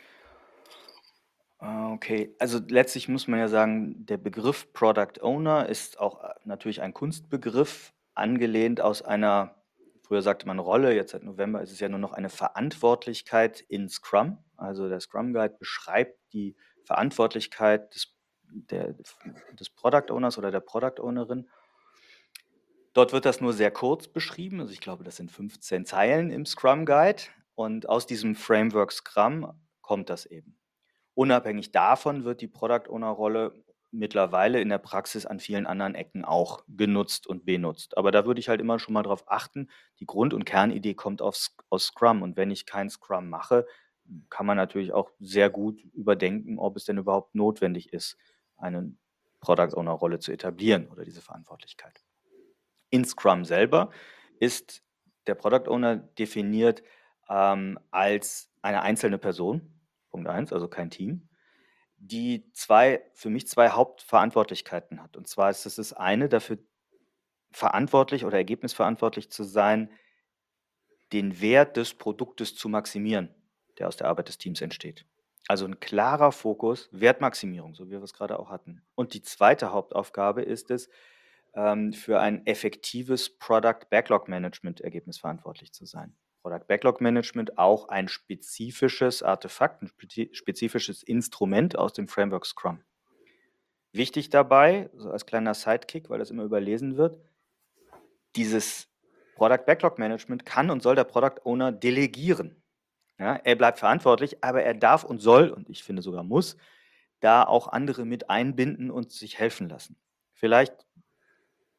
Okay, also letztlich muss man ja sagen, der Begriff Product Owner ist auch äh, natürlich ein Kunstbegriff, angelehnt aus einer, früher sagte man Rolle, jetzt seit November ist es ja nur noch eine Verantwortlichkeit in Scrum. Also der Scrum Guide beschreibt die Verantwortlichkeit des, der, des Product Owners oder der Product Ownerin. Dort wird das nur sehr kurz beschrieben, also ich glaube, das sind fünfzehn Zeilen im Scrum Guide, und aus diesem Framework Scrum kommt das eben. Unabhängig davon wird die Product Owner Rolle mittlerweile in der Praxis an vielen anderen Ecken auch genutzt und benutzt. Aber da würde ich halt immer schon mal drauf achten, die Grund- und Kernidee kommt aus, aus Scrum. Und wenn ich kein Scrum mache, kann man natürlich auch sehr gut überdenken, ob es denn überhaupt notwendig ist, eine Product Owner Rolle zu etablieren oder diese Verantwortlichkeit. In Scrum selber ist der Product Owner definiert ähm, als eine einzelne Person, Punkt eins, also kein Team, die zwei, für mich zwei Hauptverantwortlichkeiten hat. Und zwar ist es das eine, dafür verantwortlich oder ergebnisverantwortlich zu sein, den Wert des Produktes zu maximieren, der aus der Arbeit des Teams entsteht. Also ein klarer Fokus, Wertmaximierung, so wie wir es gerade auch hatten. Und die zweite Hauptaufgabe ist es, ähm, für ein effektives Product Backlog Management ergebnisverantwortlich zu sein. Product Backlog Management auch ein spezifisches Artefakt, ein spezifisches Instrument aus dem Framework Scrum. Wichtig dabei, so als kleiner Sidekick, weil das immer überlesen wird, dieses Product Backlog Management kann und soll der Product Owner delegieren. Ja, er bleibt verantwortlich, aber er darf und soll, und ich finde sogar muss, da auch andere mit einbinden und sich helfen lassen. Vielleicht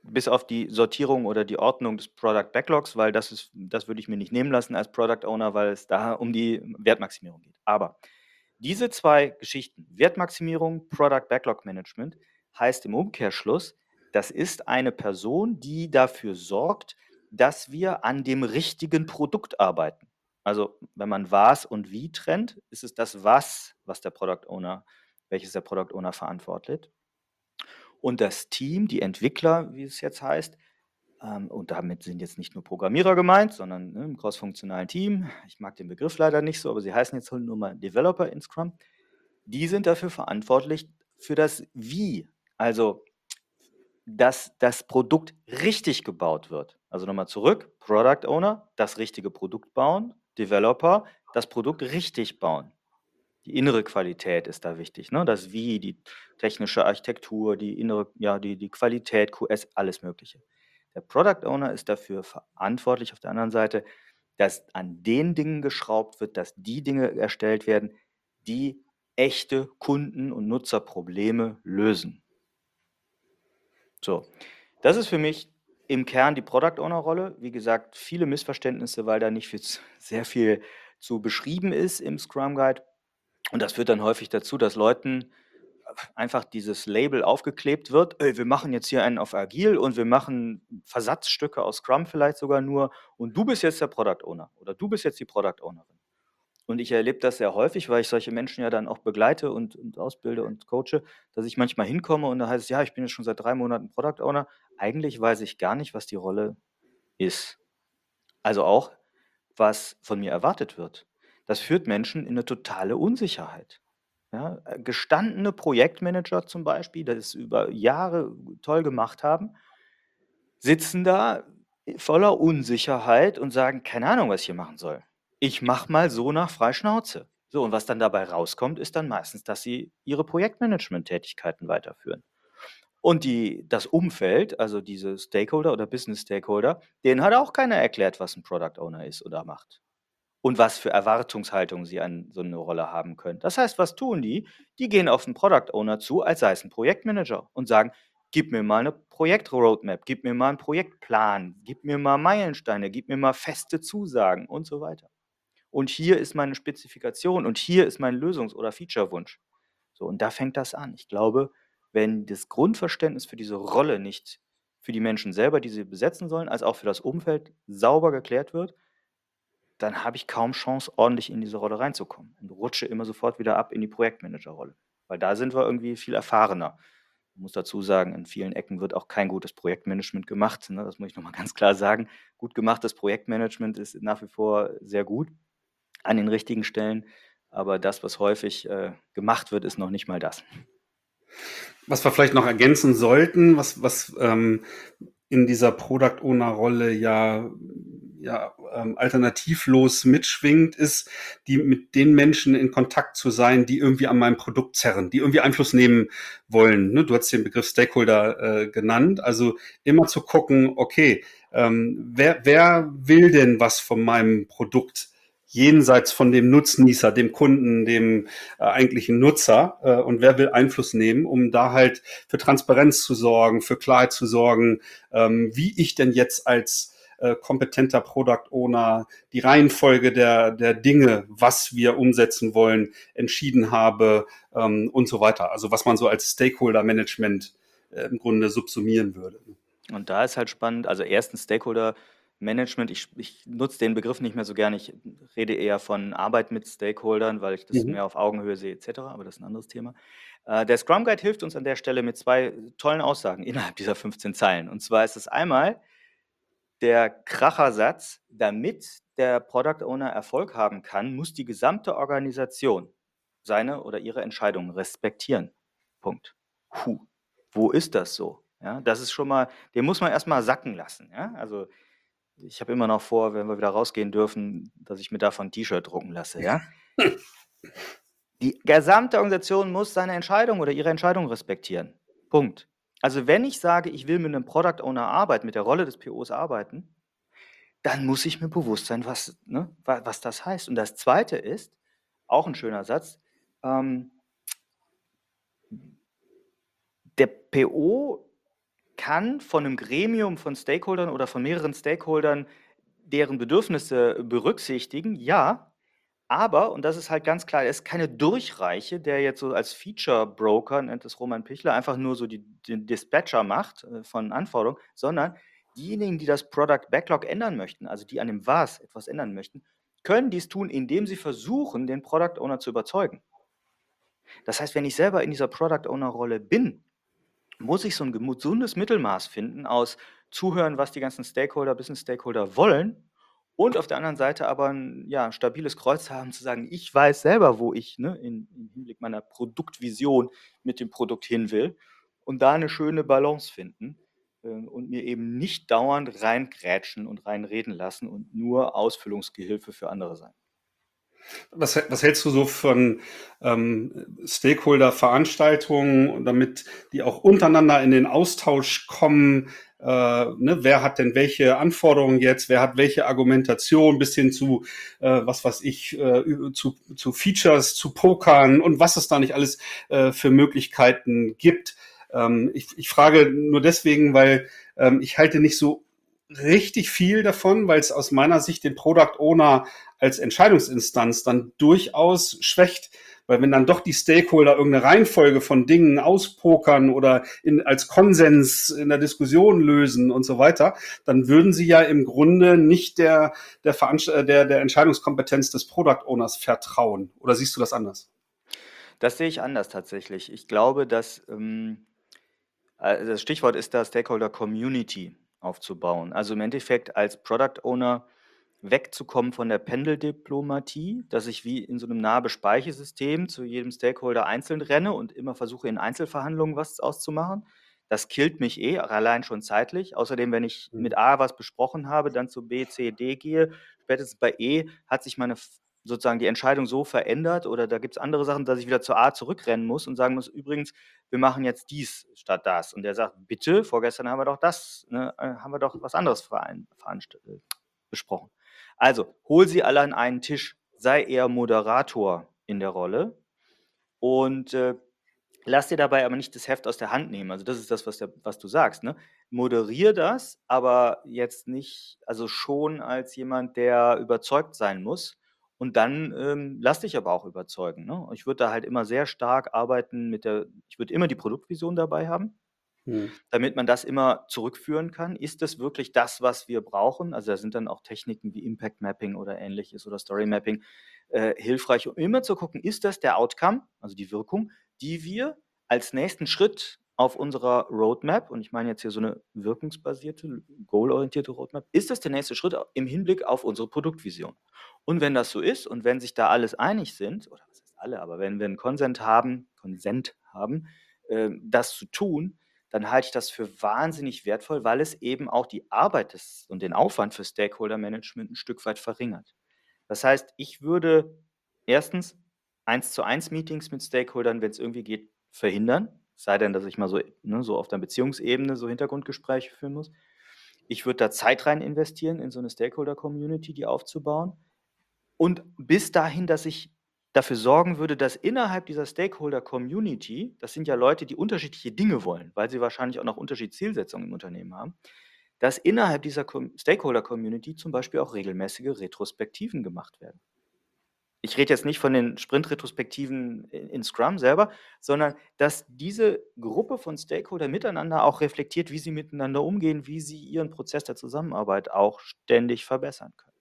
bis auf die Sortierung oder die Ordnung des Product Backlogs, weil das ist, das würde ich mir nicht nehmen lassen als Product Owner, weil es da um die Wertmaximierung geht. Aber diese zwei Geschichten, Wertmaximierung, Product Backlog Management, heißt im Umkehrschluss, das ist eine Person, die dafür sorgt, dass wir an dem richtigen Produkt arbeiten. Also wenn man was und wie trennt, ist es das was, was der Product Owner, welches der Product Owner verantwortet. Und das Team, die Entwickler, wie es jetzt heißt, ähm, und damit sind jetzt nicht nur Programmierer gemeint, sondern ne, im crossfunktionalen Team, ich mag den Begriff leider nicht so, aber sie heißen jetzt nur mal Developer in Scrum, die sind dafür verantwortlich für das Wie, also dass das Produkt richtig gebaut wird. Also nochmal zurück, Product Owner, das richtige Produkt bauen, Developer, das Produkt richtig bauen. Die innere Qualität ist da wichtig, ne? Das Wie, die technische Architektur, die innere, ja, die, die Qualität, Q S, alles Mögliche. Der Product Owner ist dafür verantwortlich auf der anderen Seite, dass an den Dingen geschraubt wird, dass die Dinge erstellt werden, die echte Kunden- und Nutzerprobleme lösen. So, das ist für mich im Kern die Product Owner-Rolle. Wie gesagt, viele Missverständnisse, weil da nicht viel, sehr viel zu beschrieben ist im Scrum Guide. Und das führt dann häufig dazu, dass Leuten einfach dieses Label aufgeklebt wird, ey, wir machen jetzt hier einen auf Agil und wir machen Versatzstücke aus Scrum vielleicht sogar nur und du bist jetzt der Product Owner oder du bist jetzt die Product Ownerin. Und ich erlebe das sehr häufig, weil ich solche Menschen ja dann auch begleite und, und ausbilde und coache, dass ich manchmal hinkomme und da heißt es, ja, ich bin jetzt schon seit drei Monaten Product Owner. Eigentlich weiß ich gar nicht, was die Rolle ist. Also auch, was von mir erwartet wird. Das führt Menschen in eine totale Unsicherheit. Ja, äh, gestandene Projektmanager zum Beispiel, die das über Jahre toll gemacht haben, sitzen da voller Unsicherheit und sagen, keine Ahnung, was ich hier machen soll. Ich mache mal so nach Freischnauze. So, und was dann dabei rauskommt, ist dann meistens, dass sie ihre Projektmanagement-Tätigkeiten weiterführen. Und die, das Umfeld, also diese Stakeholder oder Business Stakeholder, denen hat auch keiner erklärt, was ein Product Owner ist oder macht. Und was für Erwartungshaltung sie an so eine Rolle haben können. Das heißt, was tun die? Die gehen auf den Product Owner zu, als sei es ein Projektmanager und sagen, gib mir mal eine Projektroadmap, gib mir mal einen Projektplan, gib mir mal Meilensteine, gib mir mal feste Zusagen und so weiter. Und hier ist meine Spezifikation und hier ist mein Lösungs- oder Featurewunsch. So, und da fängt das an. Ich glaube, wenn das Grundverständnis für diese Rolle nicht für die Menschen selber, die sie besetzen sollen, als auch für das Umfeld sauber geklärt wird, dann habe ich kaum Chance, ordentlich in diese Rolle reinzukommen und rutsche immer sofort wieder ab in die Projektmanagerrolle. Weil da sind wir irgendwie viel erfahrener. Ich muss dazu sagen, in vielen Ecken wird auch kein gutes Projektmanagement gemacht. Ne? Das muss ich nochmal ganz klar sagen. Gut gemachtes Projektmanagement ist nach wie vor sehr gut an den richtigen Stellen. Aber das, was häufig äh, gemacht wird, ist noch nicht mal das. Was wir vielleicht noch ergänzen sollten, was, was ähm, in dieser Product Owner Rolle ja, ja ähm, alternativlos mitschwingt, ist, die mit den Menschen in Kontakt zu sein, die irgendwie an meinem Produkt zerren, die irgendwie Einfluss nehmen wollen. Ne? Du hast den Begriff Stakeholder äh, genannt. Also immer zu gucken, okay, ähm, wer, wer will denn was von meinem Produkt? Jenseits von dem Nutznießer, dem Kunden, dem äh, eigentlichen Nutzer äh, und wer will Einfluss nehmen, um da halt für Transparenz zu sorgen, für Klarheit zu sorgen, ähm, wie ich denn jetzt als äh, kompetenter Product Owner die Reihenfolge der, der Dinge, was wir umsetzen wollen, entschieden habe ähm, und so weiter. Also was man so als Stakeholder-Management äh, im Grunde subsumieren würde. Und da ist halt spannend, also erstens Stakeholder Management, ich, ich nutze den Begriff nicht mehr so gerne, ich rede eher von Arbeit mit Stakeholdern, weil ich das Mhm. mehr auf Augenhöhe sehe et cetera, aber das ist ein anderes Thema. Äh, der Scrum Guide hilft uns an der Stelle mit zwei tollen Aussagen innerhalb dieser fünfzehn Zeilen. Und zwar ist es einmal der Krachersatz, damit der Product Owner Erfolg haben kann, muss die gesamte Organisation seine oder ihre Entscheidungen respektieren. Punkt. Puh, wo ist das so? Ja, das ist schon mal, den muss man erstmal sacken lassen. Ja? Also ich habe immer noch vor, wenn wir wieder rausgehen dürfen, dass ich mir davon ein T-Shirt drucken lasse. Ja? Die gesamte Organisation muss seine Entscheidung oder ihre Entscheidung respektieren. Punkt. Also wenn ich sage, ich will mit einem Product Owner arbeiten, mit der Rolle des P Os arbeiten, dann muss ich mir bewusst sein, was, ne, was das heißt. Und das Zweite ist, auch ein schöner Satz, ähm, der P O kann von einem Gremium von Stakeholdern oder von mehreren Stakeholdern deren Bedürfnisse berücksichtigen, ja, aber, und das ist halt ganz klar, er ist keine Durchreiche, der jetzt so als Feature-Broker, nennt es Roman Pichler, einfach nur so die, den Dispatcher macht äh, von Anforderungen, sondern diejenigen, die das Product Backlog ändern möchten, also die an dem V A S etwas ändern möchten, können dies tun, indem sie versuchen, den Product Owner zu überzeugen. Das heißt, wenn ich selber in dieser Product Owner-Rolle bin, muss ich so ein gesundes Mittelmaß finden aus Zuhören, was die ganzen Stakeholder, Business-Stakeholder wollen, und auf der anderen Seite aber ein ja, stabiles Kreuz haben, zu sagen, ich weiß selber, wo ich ne, in, im Hinblick meiner Produktvision mit dem Produkt hin will, und da eine schöne Balance finden äh, und mir eben nicht dauernd reingrätschen und reinreden lassen und nur Ausfüllungsgehilfe für andere sein. Was, was hältst du so von ähm, Stakeholder-Veranstaltungen, damit die auch untereinander in den Austausch kommen? Äh, ne, wer hat denn welche Anforderungen jetzt? Wer hat welche Argumentation bis hin zu, äh, was weiß ich, äh, zu, zu Features, zu Pokern und was es da nicht alles äh, für Möglichkeiten gibt? Ähm, ich, ich frage nur deswegen, weil ähm, ich halte nicht so richtig viel davon, weil es aus meiner Sicht den Product Owner als Entscheidungsinstanz dann durchaus schwächt, weil wenn dann doch die Stakeholder irgendeine Reihenfolge von Dingen auspokern oder in, als Konsens in der Diskussion lösen und so weiter, dann würden sie ja im Grunde nicht der, der, Veranst- der, der Entscheidungskompetenz des Product Owners vertrauen. Oder siehst du das anders? Das sehe ich anders tatsächlich. Ich glaube, dass ähm, äh, das Stichwort ist da Stakeholder Community aufzubauen. Also im Endeffekt als Product Owner wegzukommen von der Pendeldiplomatie, dass ich wie in so einem Nahbespeichersystem zu jedem Stakeholder einzeln renne und immer versuche, in Einzelverhandlungen was auszumachen. Das killt mich eh, allein schon zeitlich. Außerdem, wenn ich mit A was besprochen habe, dann zu B, C, D gehe, spätestens bei E hat sich meine f- sozusagen die Entscheidung so verändert oder da gibt es andere Sachen, dass ich wieder zu A zurückrennen muss und sagen muss, übrigens, wir machen jetzt dies statt das. Und der sagt, bitte, vorgestern haben wir doch das, ne, äh, haben wir doch was anderes verein, veranst- äh, besprochen. Also, hol sie alle an einen Tisch, sei eher Moderator in der Rolle und äh, lass dir dabei aber nicht das Heft aus der Hand nehmen. Also, das ist das, was, der, was du sagst. Ne? Moderier das, aber jetzt nicht, also schon als jemand, der überzeugt sein muss. Und dann ähm, lass dich aber auch überzeugen. Ne? Ich würde da halt immer sehr stark arbeiten mit der, ich würde immer die Produktvision dabei haben, Hm. damit man das immer zurückführen kann. Ist das wirklich das, was wir brauchen? Also da sind dann auch Techniken wie Impact Mapping oder ähnliches oder Story Mapping äh, hilfreich, um immer zu gucken, ist das der Outcome, also die Wirkung, die wir als nächsten Schritt auf unserer Roadmap, und ich meine jetzt hier so eine wirkungsbasierte, goalorientierte Roadmap, ist das der nächste Schritt im Hinblick auf unsere Produktvision? Und wenn das so ist und wenn sich da alles einig sind, oder was heißt alle, aber wenn wir einen Konsent haben, Konsent haben, äh, das zu tun, dann halte ich das für wahnsinnig wertvoll, weil es eben auch die Arbeit des, und den Aufwand für Stakeholder-Management ein Stück weit verringert. Das heißt, ich würde erstens eins zu eins Meetings mit Stakeholdern, wenn es irgendwie geht, verhindern. Es sei denn, dass ich mal so, ne, so auf der Beziehungsebene so Hintergrundgespräche führen muss. Ich würde da Zeit rein investieren, in so eine Stakeholder-Community, die aufzubauen. Und bis dahin, dass ich dafür sorgen würde, dass innerhalb dieser Stakeholder-Community, das sind ja Leute, die unterschiedliche Dinge wollen, weil sie wahrscheinlich auch noch unterschiedliche Zielsetzungen im Unternehmen haben, dass innerhalb dieser Com- Stakeholder-Community zum Beispiel auch regelmäßige Retrospektiven gemacht werden. Ich rede jetzt nicht von den Sprint-Retrospektiven in in Scrum selber, sondern dass diese Gruppe von Stakeholder miteinander auch reflektiert, wie sie miteinander umgehen, wie sie ihren Prozess der Zusammenarbeit auch ständig verbessern können.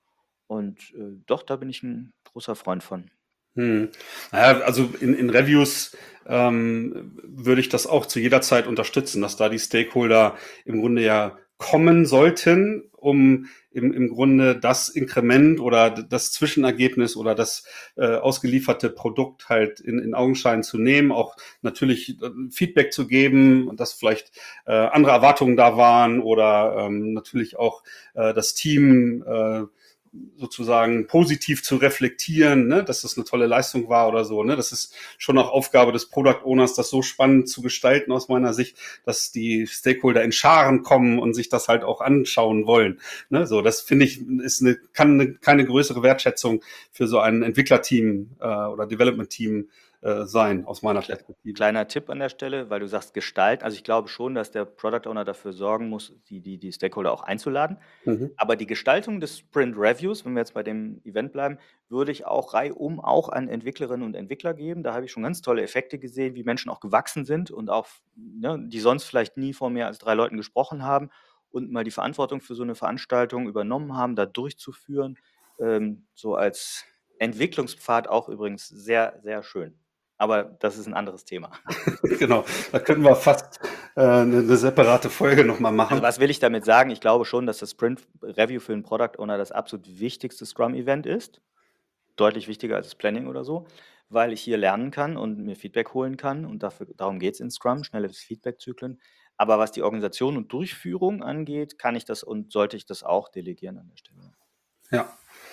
Und äh, doch, da bin ich ein großer Freund von. Hm. Naja, also in, in Reviews ähm, würde ich das auch zu jeder Zeit unterstützen, dass da die Stakeholder im Grunde ja kommen sollten, um im, im Grunde das Inkrement oder d- das Zwischenergebnis oder das äh, ausgelieferte Produkt halt in, in Augenschein zu nehmen, auch natürlich äh, Feedback zu geben und dass vielleicht äh, andere Erwartungen da waren oder ähm, natürlich auch äh, das Team äh, sozusagen positiv zu reflektieren, ne, dass das eine tolle Leistung war oder so. Ne? Das ist schon auch Aufgabe des Product Owners, das so spannend zu gestalten aus meiner Sicht, dass die Stakeholder in Scharen kommen und sich das halt auch anschauen wollen. Ne? So, das finde ich ist eine, kann eine, keine größere Wertschätzung für so ein Entwicklerteam äh, oder Development-Team äh, sein, aus meiner Kle Perspektive. kleiner Tipp an der Stelle, weil du sagst gestalten. Also, ich glaube schon, dass der Product Owner dafür sorgen muss, die die die Stakeholder auch einzuladen. Mhm. Aber die Gestaltung des Sprint Reviews, wenn wir jetzt bei dem Event bleiben, würde ich auch reihum auch an Entwicklerinnen und Entwickler geben. Da habe ich schon ganz tolle Effekte gesehen, wie Menschen auch gewachsen sind und auch, ne, die sonst vielleicht nie vor mehr als drei Leuten gesprochen haben und mal die Verantwortung für so eine Veranstaltung übernommen haben, da durchzuführen. Ähm, so als Entwicklungspfad auch übrigens sehr, sehr schön. Aber das ist ein anderes Thema. Genau, da können wir fast äh, eine, eine separate Folge nochmal Also machen. was will ich damit sagen? Ich glaube schon, dass das Sprint Review für einen Product Owner das absolut wichtigste Scrum-Event ist. Deutlich wichtiger als das Planning oder so, weil ich hier lernen kann und mir Feedback holen kann. Und dafür, darum geht es in Scrum, schnelle Feedback-Zyklen. Aber was die Organisation und Durchführung angeht, kann ich das und sollte ich das auch delegieren an der Stelle. Ja.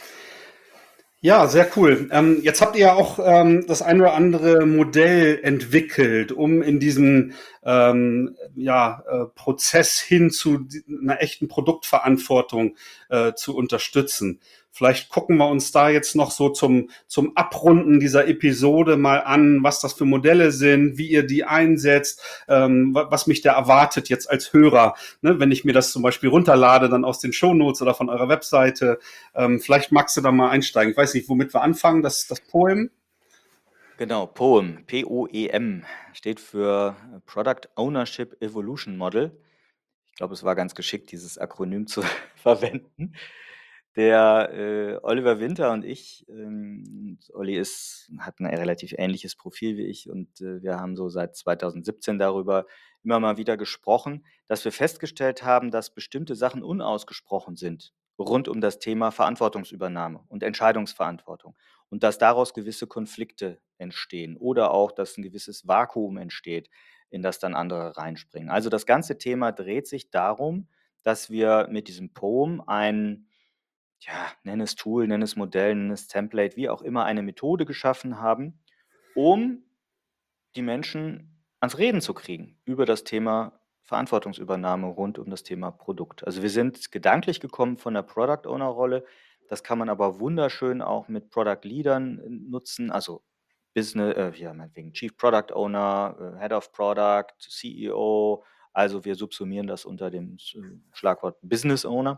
Ja, sehr cool. Ähm, jetzt habt ihr ja auch ähm, das ein oder andere Modell entwickelt, um in diesem ähm, ja, äh, Prozess hin zu di- einer echten Produktverantwortung äh, zu unterstützen. Vielleicht gucken wir uns da jetzt noch so zum, zum Abrunden dieser Episode mal an, was das für Modelle sind, wie ihr die einsetzt, ähm, wa- was mich da erwartet jetzt als Hörer, ne, wenn ich mir das zum Beispiel runterlade, dann aus den Shownotes oder von eurer Webseite. Ähm, vielleicht magst du da mal einsteigen. Ich weiß nicht, womit wir anfangen, das, das Poem. Genau, P O E M, P O E M, steht für Product Ownership Evolution Model. Ich glaube, es war ganz geschickt, dieses Akronym zu verwenden. Der äh, Oliver Winter und ich, ähm, Olli ist, hat ein relativ ähnliches Profil wie ich und äh, wir haben so seit zweitausendsiebzehn darüber immer mal wieder gesprochen, dass wir festgestellt haben, dass bestimmte Sachen unausgesprochen sind rund um das Thema Verantwortungsübernahme und Entscheidungsverantwortung und dass daraus gewisse Konflikte entstehen oder auch, dass ein gewisses Vakuum entsteht, in das dann andere reinspringen. Also das ganze Thema dreht sich darum, dass wir mit diesem Poem ein, ja, nenn es Tool, nenn es Modell, nenn es Template, wie auch immer, eine Methode geschaffen haben, um die Menschen ans Reden zu kriegen über das Thema Verantwortungsübernahme rund um das Thema Produkt. Also wir sind gedanklich gekommen von der Product Owner Rolle. Das kann man aber wunderschön auch mit Product Leadern äh, nutzen, also Business, äh, ja, meinetwegen Chief Product Owner, äh, Head of Product, C E O. Also wir subsumieren das unter dem äh, Schlagwort Business Owner,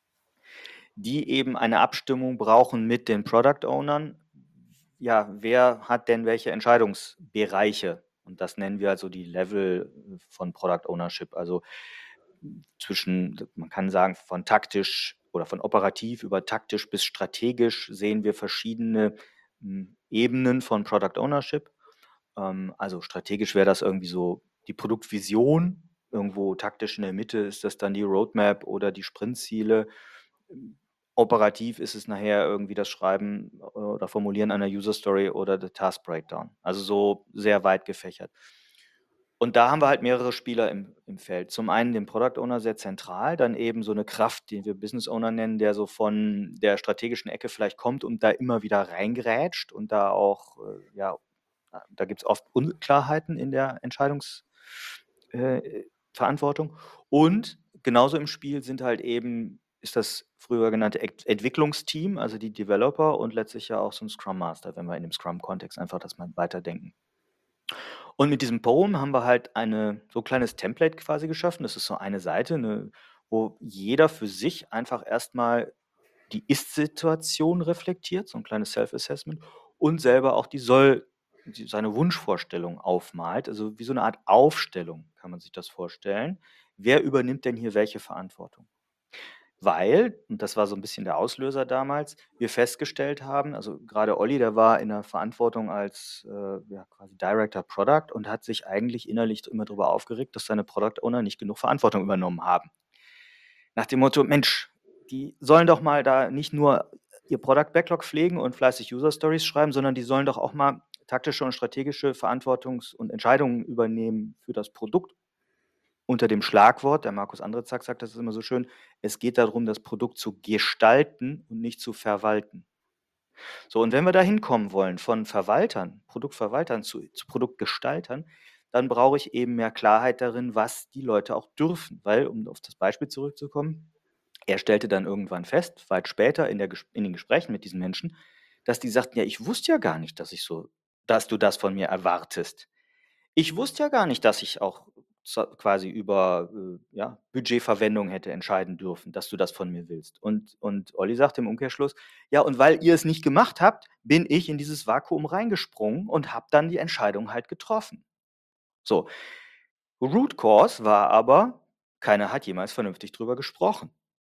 die eben eine Abstimmung brauchen mit den Product Ownern. Ja, wer hat denn welche Entscheidungsbereiche? Und das nennen wir also die Level von Product Ownership. Also zwischen, man kann sagen, von taktisch oder von operativ über taktisch bis strategisch sehen wir verschiedene m, Ebenen von Product Ownership. Ähm, also strategisch wäre das irgendwie so die Produktvision. Irgendwo taktisch in der Mitte ist das dann die Roadmap oder die Sprintziele. Operativ ist es nachher irgendwie das Schreiben äh, oder Formulieren einer User Story oder der Task Breakdown. Also so sehr weit gefächert. Und da haben wir halt mehrere Spieler im, im Feld. Zum einen den Product Owner sehr zentral, dann eben so eine Kraft, die wir Business Owner nennen, der so von der strategischen Ecke vielleicht kommt und da immer wieder reingerätscht und da auch, äh, ja, da gibt es oft Unklarheiten in der Entscheidungsverantwortung. Und genauso im Spiel sind halt eben, ist das früher genannte Ent- Entwicklungsteam, also die Developer und letztlich ja auch so ein Scrum Master, wenn wir in dem Scrum-Kontext einfach das mal weiterdenken. Und mit diesem Poem haben wir halt eine so ein kleines Template quasi geschaffen. Das ist so eine Seite, ne, wo jeder für sich einfach erstmal die Ist-Situation reflektiert, so ein kleines Self-Assessment und selber auch die Soll die seine Wunschvorstellung aufmalt. Also wie so eine Art Aufstellung kann man sich das vorstellen. Wer übernimmt denn hier welche Verantwortung? Weil, und das war so ein bisschen der Auslöser damals, wir festgestellt haben, also gerade Olli, der war in der Verantwortung als äh, ja, quasi Director Product und hat sich eigentlich innerlich immer darüber aufgeregt, dass seine Product Owner nicht genug Verantwortung übernommen haben. Nach dem Motto, Mensch, die sollen doch mal da nicht nur ihr Product Backlog pflegen und fleißig User Stories schreiben, sondern die sollen doch auch mal taktische und strategische Verantwortungs- und Entscheidungen übernehmen für das Produkt unter dem Schlagwort, der Markus Andrezack sagt das ist immer so schön, es geht darum, das Produkt zu gestalten und nicht zu verwalten. So, und wenn wir da hinkommen wollen, von Verwaltern, Produktverwaltern zu, zu Produktgestaltern, dann brauche ich eben mehr Klarheit darin, was die Leute auch dürfen. Weil, um auf das Beispiel zurückzukommen, er stellte dann irgendwann fest, weit später in, der, Ges- in den Gesprächen mit diesen Menschen, dass die sagten, ja, ich wusste ja gar nicht, dass ich so dass du das von mir erwartest. Ich wusste ja gar nicht, dass ich auch so- quasi über äh, ja, Budgetverwendung hätte entscheiden dürfen, dass du das von mir willst. Und, und Olli sagt im Umkehrschluss, ja, und weil ihr es nicht gemacht habt, bin ich in dieses Vakuum reingesprungen und habe dann die Entscheidung halt getroffen. So, Root Cause war aber, keiner hat jemals vernünftig drüber gesprochen.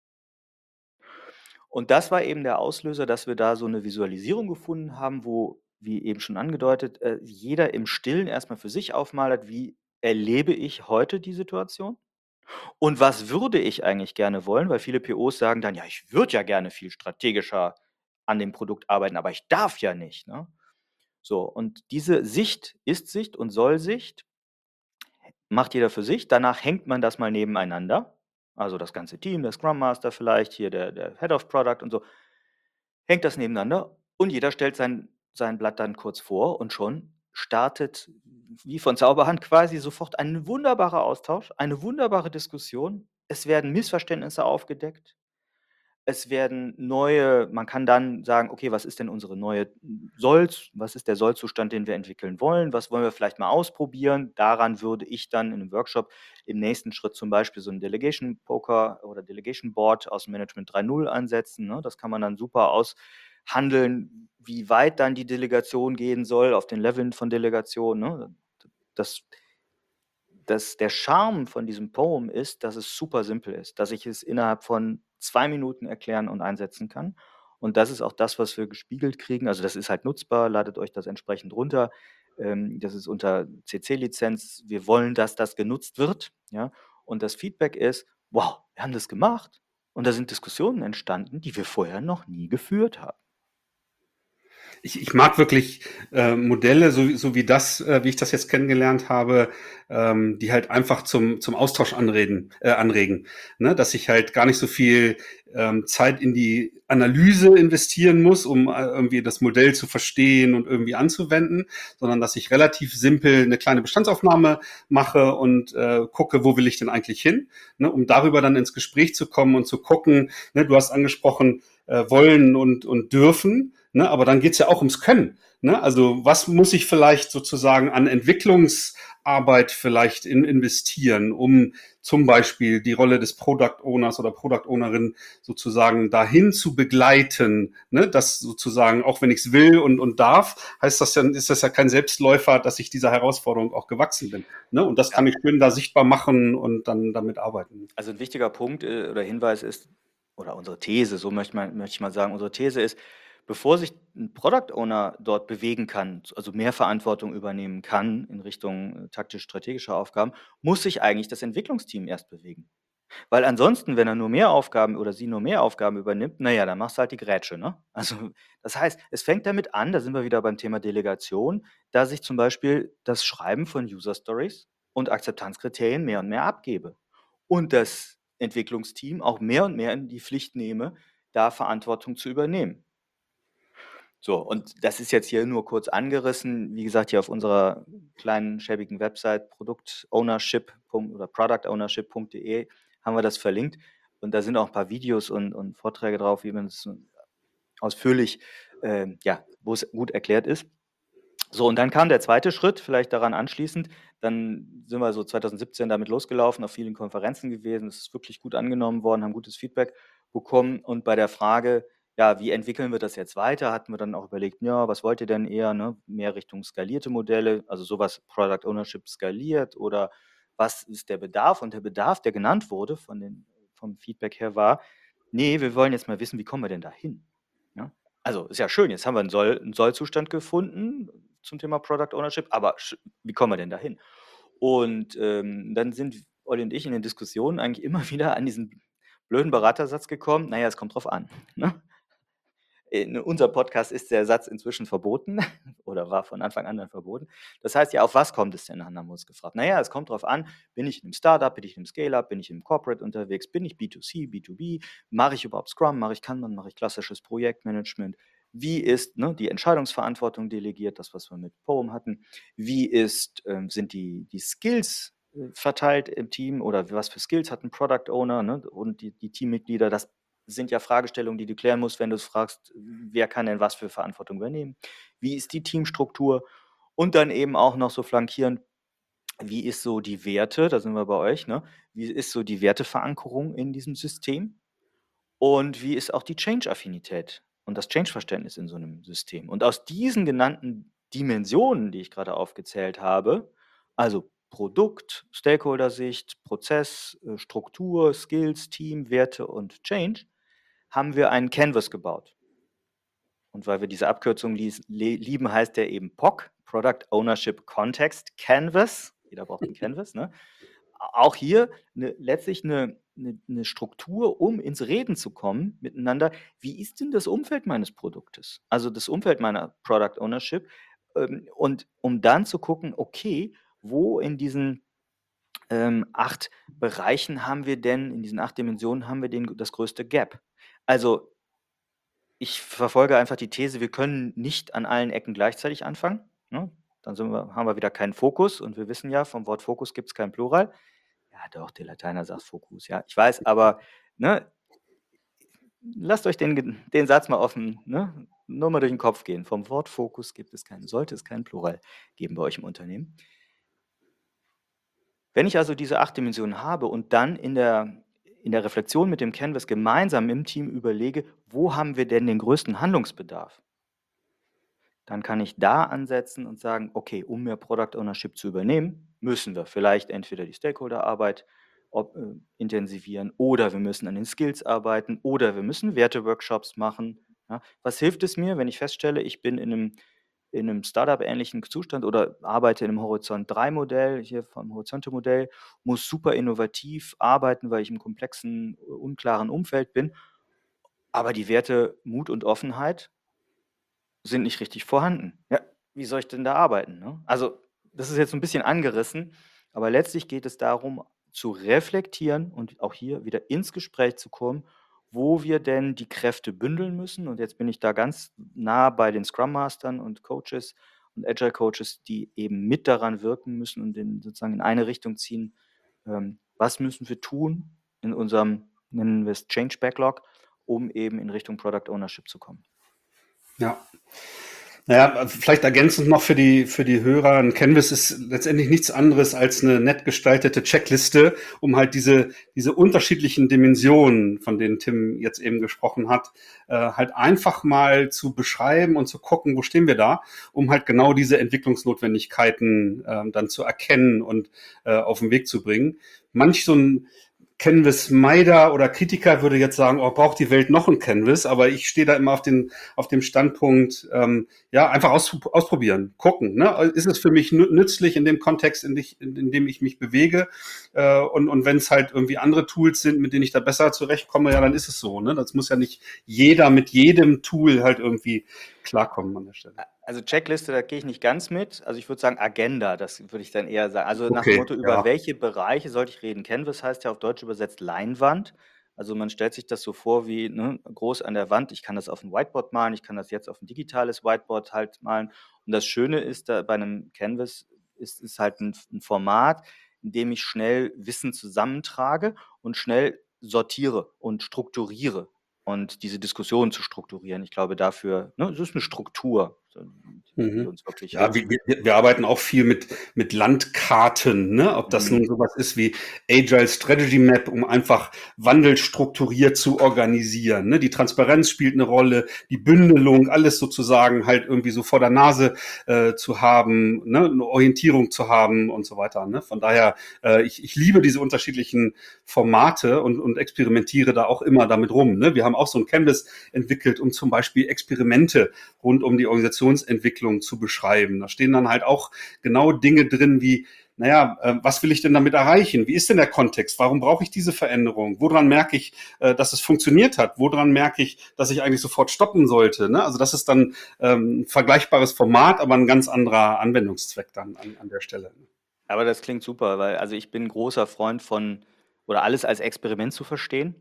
Und das war eben der Auslöser, dass wir da so eine Visualisierung gefunden haben, wo, wie eben schon angedeutet, äh, jeder im Stillen erstmal für sich aufmalt, wie erlebe ich heute die Situation und was würde ich eigentlich gerne wollen, weil viele P Os sagen dann, ja, ich würde ja gerne viel strategischer an dem Produkt arbeiten, aber ich darf ja nicht. Ne? So, und diese Sicht, Ist-Sicht und Soll-Sicht macht jeder für sich. Danach hängt man das mal nebeneinander. Also das ganze Team, der Scrum Master vielleicht, hier der, der Head of Product und so, hängt das nebeneinander und jeder stellt sein, sein Blatt dann kurz vor und schon startet wie von Zauberhand quasi sofort ein wunderbarer Austausch, eine wunderbare Diskussion. Es werden Missverständnisse aufgedeckt. Es werden neue, man kann dann sagen, okay, was ist denn unsere neue Soll, was ist der Sollzustand, den wir entwickeln wollen, was wollen wir vielleicht mal ausprobieren. Daran würde ich dann in einem Workshop im nächsten Schritt zum Beispiel so ein Delegation Poker oder Delegation Board aus dem Management drei Punkt null ansetzen. Ne? Das kann man dann super aushandeln, wie weit dann die Delegation gehen soll, auf den Leveln von Delegation. Ne? Das, das, der Charme von diesem Poem ist, dass es super simpel ist, dass ich es innerhalb von zwei Minuten erklären und einsetzen kann. Und das ist auch das, was wir gespiegelt kriegen. Also das ist halt nutzbar, ladet euch das entsprechend runter. Ähm, das ist unter C C-Lizenz. Wir wollen, dass das genutzt wird. Ja? Und das Feedback ist, wow, wir haben das gemacht. Und da sind Diskussionen entstanden, die wir vorher noch nie geführt haben. Ich, ich mag wirklich äh, Modelle, so, so wie das, äh, wie ich das jetzt kennengelernt habe, ähm, die halt einfach zum, zum Austausch anreden, äh, anregen. Ne? Dass ich halt gar nicht so viel ähm, Zeit in die Analyse investieren muss, um äh, irgendwie das Modell zu verstehen und irgendwie anzuwenden, sondern dass ich relativ simpel eine kleine Bestandsaufnahme mache und äh, gucke, wo will ich denn eigentlich hin, ne? Um darüber dann ins Gespräch zu kommen und zu gucken, ne? Du hast angesprochen, äh, wollen und, und dürfen. Ne, aber dann geht's ja auch ums Können. Ne? Also was muss ich vielleicht sozusagen an Entwicklungsarbeit vielleicht in, investieren, um zum Beispiel die Rolle des Product Owners oder Product Ownerin sozusagen dahin zu begleiten, ne? Dass sozusagen, auch wenn ich es will und, und darf, heißt das ja, ist das ja kein Selbstläufer, dass ich dieser Herausforderung auch gewachsen bin. Ne? Und das kann ich schön da sichtbar machen und dann damit arbeiten. Also ein wichtiger Punkt äh, oder Hinweis ist, oder unsere These, so möchte, man, möchte ich mal sagen, unsere These ist, bevor sich ein Product Owner dort bewegen kann, also mehr Verantwortung übernehmen kann in Richtung äh, taktisch-strategischer Aufgaben, muss sich eigentlich das Entwicklungsteam erst bewegen. Weil ansonsten, wenn er nur mehr Aufgaben oder sie nur mehr Aufgaben übernimmt, naja, dann machst du halt die Grätsche. Ne? Also das heißt, es fängt damit an, da sind wir wieder beim Thema Delegation, da sich zum Beispiel das Schreiben von User Stories und Akzeptanzkriterien mehr und mehr abgebe. Und das Entwicklungsteam auch mehr und mehr in die Pflicht nehme, da Verantwortung zu übernehmen. So, und das ist jetzt hier nur kurz angerissen. Wie gesagt, hier auf unserer kleinen, schäbigen Website produktownership oder productownership.de haben wir das verlinkt. Und da sind auch ein paar Videos und, und Vorträge drauf, wie man es ausführlich, äh, ja, wo es gut erklärt ist. So, und dann kam der zweite Schritt, vielleicht daran anschließend. Dann sind wir so zwanzig siebzehn damit losgelaufen, auf vielen Konferenzen gewesen. Es ist wirklich gut angenommen worden, haben gutes Feedback bekommen. Und bei der Frage, ja, wie entwickeln wir das jetzt weiter, hatten wir dann auch überlegt, ja, was wollt ihr denn eher, ne? Mehr Richtung skalierte Modelle, also sowas Product Ownership skaliert oder was ist der Bedarf? Und der Bedarf, der genannt wurde von den, vom Feedback her, war, nee, wir wollen jetzt mal wissen, wie kommen wir denn da hin? Ja? Also ist ja schön, jetzt haben wir einen, Soll, einen Sollzustand gefunden zum Thema Product Ownership, aber wie kommen wir denn da hin? Und ähm, dann sind Olli und ich in den Diskussionen eigentlich immer wieder an diesen blöden Beratersatz gekommen, naja, es kommt drauf an. Ne? In unserem Podcast ist der Satz inzwischen verboten oder war von Anfang an dann verboten. Das heißt ja, auf was kommt es denn an, haben wir uns gefragt. Naja, es kommt drauf an, bin ich in einem Startup, bin ich in einem Scale-Up, bin ich im Corporate unterwegs, bin ich B zwei C, B zwei B, mache ich überhaupt Scrum, mache ich Kanban, mache ich klassisches Projektmanagement, wie ist ne, die Entscheidungsverantwortung delegiert, das, was wir mit Poem hatten, wie ist, ähm, sind die, die Skills äh, verteilt im Team oder was für Skills hat ein Product Owner ne, und die, die Teammitglieder, das sind ja Fragestellungen, die du klären musst, wenn du es fragst, wer kann denn was für Verantwortung übernehmen? Wie ist die Teamstruktur? Und dann eben auch noch so flankierend, wie ist so die Werte, da sind wir bei euch, ne? Wie ist so die Werteverankerung in diesem System? Und wie ist auch die Change-Affinität und das Change-Verständnis in so einem System? Und aus diesen genannten Dimensionen, die ich gerade aufgezählt habe, also Produkt, Stakeholder-Sicht, Prozess, äh, Struktur, Skills, Team, Werte und Change, haben wir einen Canvas gebaut. Und weil wir diese Abkürzung lies, le- lieben, heißt der eben P O C, Product Ownership Context Canvas. Jeder braucht einen Canvas, ne? Auch hier eine, letztlich eine, eine, eine Struktur, um ins Reden zu kommen miteinander. Wie ist denn das Umfeld meines Produktes? Also das Umfeld meiner Product Ownership. Ähm, und um dann zu gucken, okay, wo in diesen ähm, acht Bereichen haben wir denn, in diesen acht Dimensionen haben wir den, das größte Gap? Also ich verfolge einfach die These, wir können nicht an allen Ecken gleichzeitig anfangen. Ne? Dann sind wir, haben wir wieder keinen Fokus und wir wissen ja, vom Wort Fokus gibt es kein Plural. Ja, doch, der Lateiner sagt Fokus, ja. Ich weiß, aber ne, lasst euch den, den Satz mal offen, ne, nur mal durch den Kopf gehen. Vom Wort Fokus gibt es keinen, sollte es keinen Plural geben bei euch im Unternehmen. Wenn ich also diese acht Dimensionen habe und dann in der, in der Reflexion mit dem Canvas gemeinsam im Team überlege, wo haben wir denn den größten Handlungsbedarf? Dann kann ich da ansetzen und sagen, okay, um mehr Product Ownership zu übernehmen, müssen wir vielleicht entweder die Stakeholderarbeit ob, äh, intensivieren oder wir müssen an den Skills arbeiten oder wir müssen Werteworkshops machen. Ja. Was hilft es mir, wenn ich feststelle, ich bin in einem, in einem Startup-ähnlichen Zustand oder arbeite in einem Horizont drei Modell, hier vom Horizonte-Modell, muss super innovativ arbeiten, weil ich im komplexen, unklaren Umfeld bin, aber die Werte Mut und Offenheit sind nicht richtig vorhanden. Ja, wie soll ich denn da arbeiten? Ne? Also, das ist jetzt ein bisschen angerissen, aber letztlich geht es darum, zu reflektieren und auch hier wieder ins Gespräch zu kommen, wo wir denn die Kräfte bündeln müssen. Und jetzt bin ich da ganz nah bei den Scrum Mastern und Coaches und Agile Coaches, die eben mit daran wirken müssen und den sozusagen in eine Richtung ziehen. Ähm, was müssen wir tun in unserem, nennen wir es Change Backlog, um eben in Richtung Product Ownership zu kommen? Ja. Naja, vielleicht ergänzend noch für die, für die Hörer, ein Canvas ist letztendlich nichts anderes als eine nett gestaltete Checkliste, um halt diese, diese unterschiedlichen Dimensionen, von denen Tim jetzt eben gesprochen hat, äh, halt einfach mal zu beschreiben und zu gucken, wo stehen wir da, um halt genau diese Entwicklungsnotwendigkeiten äh, dann zu erkennen und äh, auf den Weg zu bringen. Manch so ein Canvas-Meider oder Kritiker würde jetzt sagen, oh, braucht die Welt noch ein Canvas? Aber ich stehe da immer auf, den, auf dem Standpunkt, ähm, ja, einfach aus, ausprobieren, gucken. Ne? Ist es für mich nützlich in dem Kontext, in, dich, in, in dem ich mich bewege? Äh, und und wenn es halt irgendwie andere Tools sind, mit denen ich da besser zurechtkomme, ja, dann ist es so. Ne? Das muss ja nicht jeder mit jedem Tool halt irgendwie klarkommen an der Stelle. Also Checkliste, da gehe ich nicht ganz mit. Also ich würde sagen Agenda, das würde ich dann eher sagen. Also nach dem Okay, Motto, über ja. welche Bereiche sollte ich reden? Canvas heißt ja auf Deutsch übersetzt Leinwand. Also man stellt sich das so vor wie ne, groß an der Wand. Ich kann das auf ein Whiteboard malen, ich kann das jetzt auf ein digitales Whiteboard halt malen. Und das Schöne ist da bei einem Canvas ist, ist halt ein, ein Format, in dem ich schnell Wissen zusammentrage und schnell sortiere und strukturiere. Und diese Diskussion zu strukturieren, ich glaube dafür, ne, es ist eine Struktur, die, die Mhm. uns wirklich Ja, hilft. wir, wir, wir arbeiten auch viel mit, mit Landkarten, ne? Ob das nun Mhm. sowas ist wie Agile Strategy Map, um einfach Wandel strukturiert zu organisieren. Ne? Die Transparenz spielt eine Rolle, die Bündelung, alles sozusagen halt irgendwie so vor der Nase äh, zu haben, ne? Eine Orientierung zu haben und so weiter. Ne? Von daher, äh, ich, ich liebe diese unterschiedlichen Formate und, und experimentiere da auch immer damit rum. Ne? Wir haben auch so ein Canvas entwickelt, um zum Beispiel Experimente rund um die Organisationsentwicklung zu beschreiben. Da stehen dann halt auch genau Dinge drin wie, naja, äh, was will ich denn damit erreichen? Wie ist denn der Kontext? Warum brauche ich diese Veränderung? Woran merke ich, äh, dass es funktioniert hat? Woran merke ich, dass ich eigentlich sofort stoppen sollte? Ne? Also das ist dann ähm, ein vergleichbares Format, aber ein ganz anderer Anwendungszweck dann an, an der Stelle. Aber das klingt super, weil also ich bin ein großer Freund von, oder alles als Experiment zu verstehen,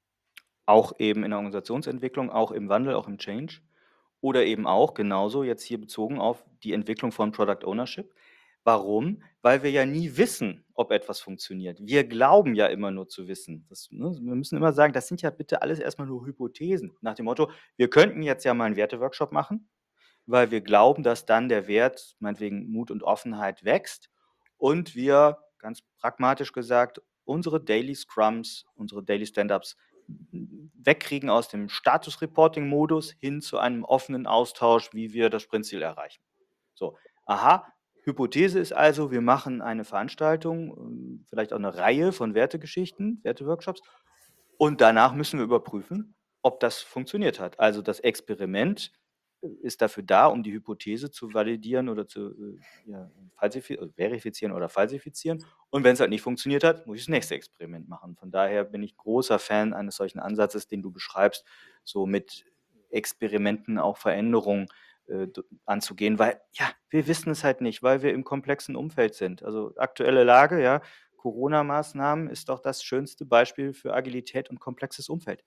auch eben in der Organisationsentwicklung, auch im Wandel, auch im Change. Oder eben auch genauso jetzt hier bezogen auf die Entwicklung von Product Ownership. Warum? Weil wir ja nie wissen, ob etwas funktioniert. Wir glauben ja immer nur zu wissen. Das, ne, wir müssen immer sagen, das sind ja bitte alles erstmal nur Hypothesen. Nach dem Motto, wir könnten jetzt ja mal einen Werteworkshop machen. weil wir glauben, dass dann der Wert, meinetwegen Mut und Offenheit, wächst und wir, ganz pragmatisch gesagt, unsere Daily Scrums, unsere Daily Stand-Ups wegkriegen aus dem Status-Reporting-Modus hin zu einem offenen Austausch, wie wir das Sprintziel erreichen. So, aha, Hypothese ist also, wir machen eine Veranstaltung, vielleicht auch eine Reihe von Wertegeschichten, Werteworkshops, und danach müssen wir überprüfen, ob das funktioniert hat. Also das Experiment ist dafür da, um die Hypothese zu validieren oder zu äh, ja, falsifi- äh, verifizieren oder falsifizieren. Und wenn es halt nicht funktioniert hat, muss ich das nächste Experiment machen. Von daher bin ich großer Fan eines solchen Ansatzes, den du beschreibst, so mit Experimenten auch Veränderungen äh, d- anzugehen, weil ja, wir wissen es halt nicht, weil wir im komplexen Umfeld sind. Also aktuelle Lage, ja, Corona-Maßnahmen ist doch das schönste Beispiel für Agilität und komplexes Umfeld.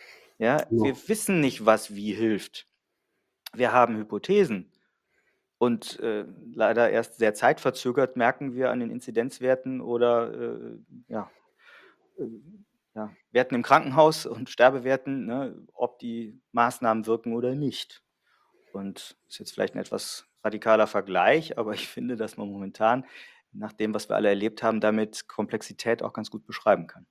Ja, Genau. wir wissen nicht, was wie hilft. Wir haben Hypothesen und äh, leider erst sehr zeitverzögert merken wir an den Inzidenzwerten oder äh, ja, äh, ja, Werten im Krankenhaus und Sterbewerten, ne, ob die Maßnahmen wirken oder nicht. Und das ist jetzt vielleicht ein etwas radikaler Vergleich, aber ich finde, dass man momentan, nach dem, was wir alle erlebt haben, damit Komplexität auch ganz gut beschreiben kann.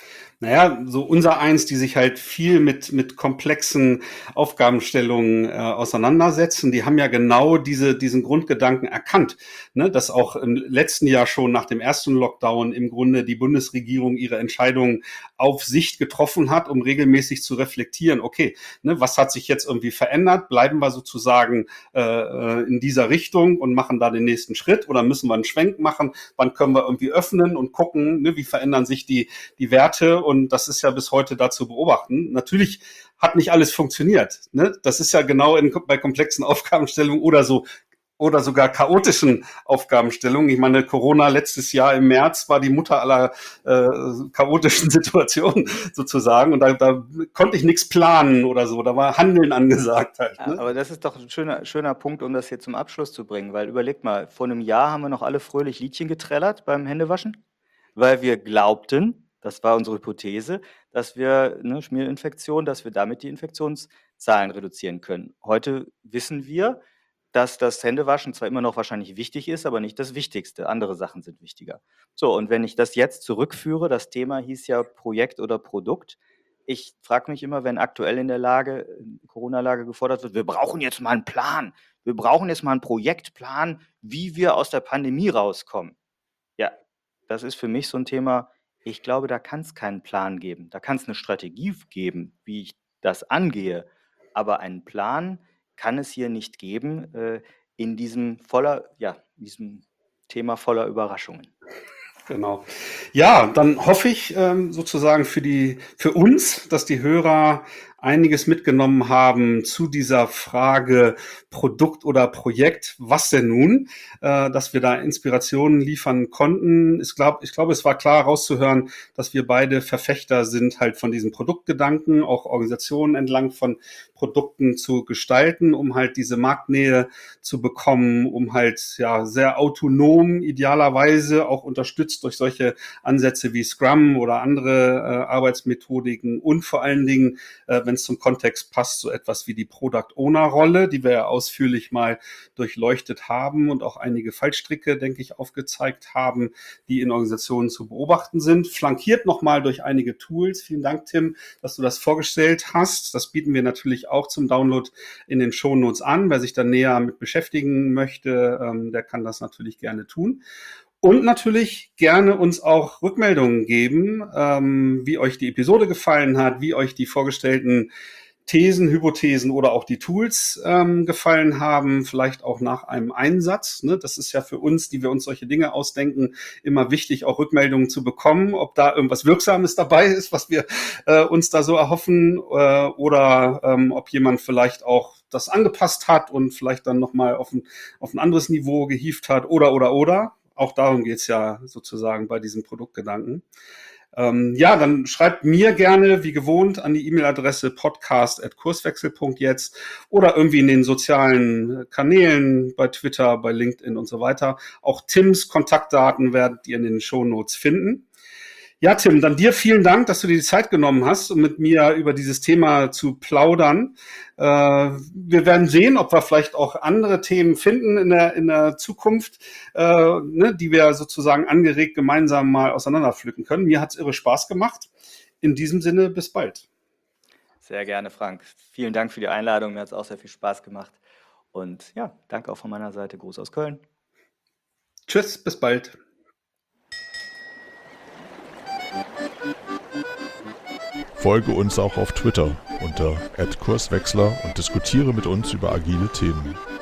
Naja, so unser eins, die sich halt viel mit, mit komplexen Aufgabenstellungen äh, auseinandersetzen, die haben ja genau diese, diesen Grundgedanken erkannt, ne? Dass auch im letzten Jahr schon nach dem ersten Lockdown im Grunde die Bundesregierung ihre Entscheidungen auf Sicht getroffen hat, um regelmäßig zu reflektieren, okay, ne, was hat sich jetzt irgendwie verändert? Bleiben wir sozusagen äh, in dieser Richtung und machen da den nächsten Schritt oder müssen wir einen Schwenk machen? Wann können wir irgendwie öffnen und gucken, ne, wie verändern sich die, die Werte? Und das ist ja bis heute da zu beobachten. Natürlich hat nicht alles funktioniert. Ne? Das ist ja genau in, bei komplexen Aufgabenstellungen oder so oder sogar chaotischen Aufgabenstellungen. Ich meine, Corona letztes Jahr im März war die Mutter aller äh, chaotischen Situationen sozusagen. Und da, da konnte ich nichts planen oder so. Da war Handeln angesagt halt. Ja, Ne? aber das ist doch ein schöner, schöner Punkt, um das hier zum Abschluss zu bringen, weil überlegt mal, vor einem Jahr haben wir noch alle fröhlich Liedchen getrellert beim Händewaschen, weil wir glaubten, das war unsere Hypothese, dass wir eine Schmierinfektion, dass wir damit die Infektionszahlen reduzieren können. Heute wissen wir, dass das Händewaschen zwar immer noch wahrscheinlich wichtig ist, aber nicht das Wichtigste. Andere Sachen sind wichtiger. So, und wenn ich das jetzt zurückführe, das Thema hieß ja Projekt oder Produkt. Ich frage mich immer, wenn aktuell in der Lage, in Corona-Lage gefordert wird, wir brauchen jetzt mal einen Plan. Wir brauchen jetzt mal einen Projektplan, wie wir aus der Pandemie rauskommen. Ja, das ist für mich so ein Thema, ich glaube, da kann es keinen Plan geben. Da kann es eine Strategie geben, wie ich das angehe. Aber einen Plan kann es hier nicht geben, äh, in diesem voller, ja, in diesem Thema voller Überraschungen. Genau. Ja, dann hoffe ich ähm, sozusagen für die, für uns, dass die Hörer einiges mitgenommen haben zu dieser Frage Produkt oder Projekt. Was denn nun? Äh, dass wir da Inspirationen liefern konnten. Ich glaube, ich glaube, es war klar rauszuhören, dass wir beide Verfechter sind halt von diesem Produktgedanken, auch Organisationen entlang von Produkten zu gestalten, um halt diese Marktnähe zu bekommen, um halt ja sehr autonom, idealerweise auch unterstützt durch solche Ansätze wie Scrum oder andere äh, Arbeitsmethodiken und vor allen Dingen, äh, wenn es zum Kontext passt, so etwas wie die Product Owner Rolle, die wir ja ausführlich mal durchleuchtet haben und auch einige Fallstricke, denke ich, aufgezeigt haben, die in Organisationen zu beobachten sind. Flankiert nochmal durch einige Tools. Vielen Dank, Tim, dass du das vorgestellt hast. Das bieten wir natürlich auch zum Download in den Shownotes an. Wer sich da näher mit beschäftigen möchte, ähm, der kann das natürlich gerne tun. Und natürlich gerne uns auch Rückmeldungen geben, ähm, wie euch die Episode gefallen hat, wie euch die vorgestellten Thesen, Hypothesen oder auch die Tools ähm, gefallen haben, vielleicht auch nach einem Einsatz. Ne? Das ist ja für uns, die wir uns solche Dinge ausdenken, immer wichtig, auch Rückmeldungen zu bekommen, ob da irgendwas Wirksames dabei ist, was wir äh, uns da so erhoffen, äh, oder ähm, ob jemand vielleicht auch das angepasst hat und vielleicht dann nochmal auf ein, auf ein anderes Niveau gehievt hat oder, oder, oder. Auch darum geht's ja sozusagen bei diesem Produktgedanken. Ähm, ja, dann schreibt mir gerne, wie gewohnt, an die E-Mail-Adresse podcast at kurswechsel punkt jetzt oder irgendwie in den sozialen Kanälen, bei Twitter, bei LinkedIn und so weiter. Auch Tims Kontaktdaten werdet ihr in den Shownotes finden. Ja, Tim, dann dir vielen Dank, dass du dir die Zeit genommen hast, um mit mir über dieses Thema zu plaudern. Äh, wir werden sehen, ob wir vielleicht auch andere Themen finden in der, in der Zukunft, äh, ne, die wir sozusagen angeregt gemeinsam mal auseinanderpflücken können. Mir hat es irre Spaß gemacht. In diesem Sinne, bis bald. Sehr gerne, Frank. Vielen Dank für die Einladung. Mir hat es auch sehr viel Spaß gemacht. Und ja, danke auch von meiner Seite. Gruß aus Köln. Tschüss, bis bald. Folge uns auch auf Twitter unter at Kurswechsler und diskutiere mit uns über agile Themen.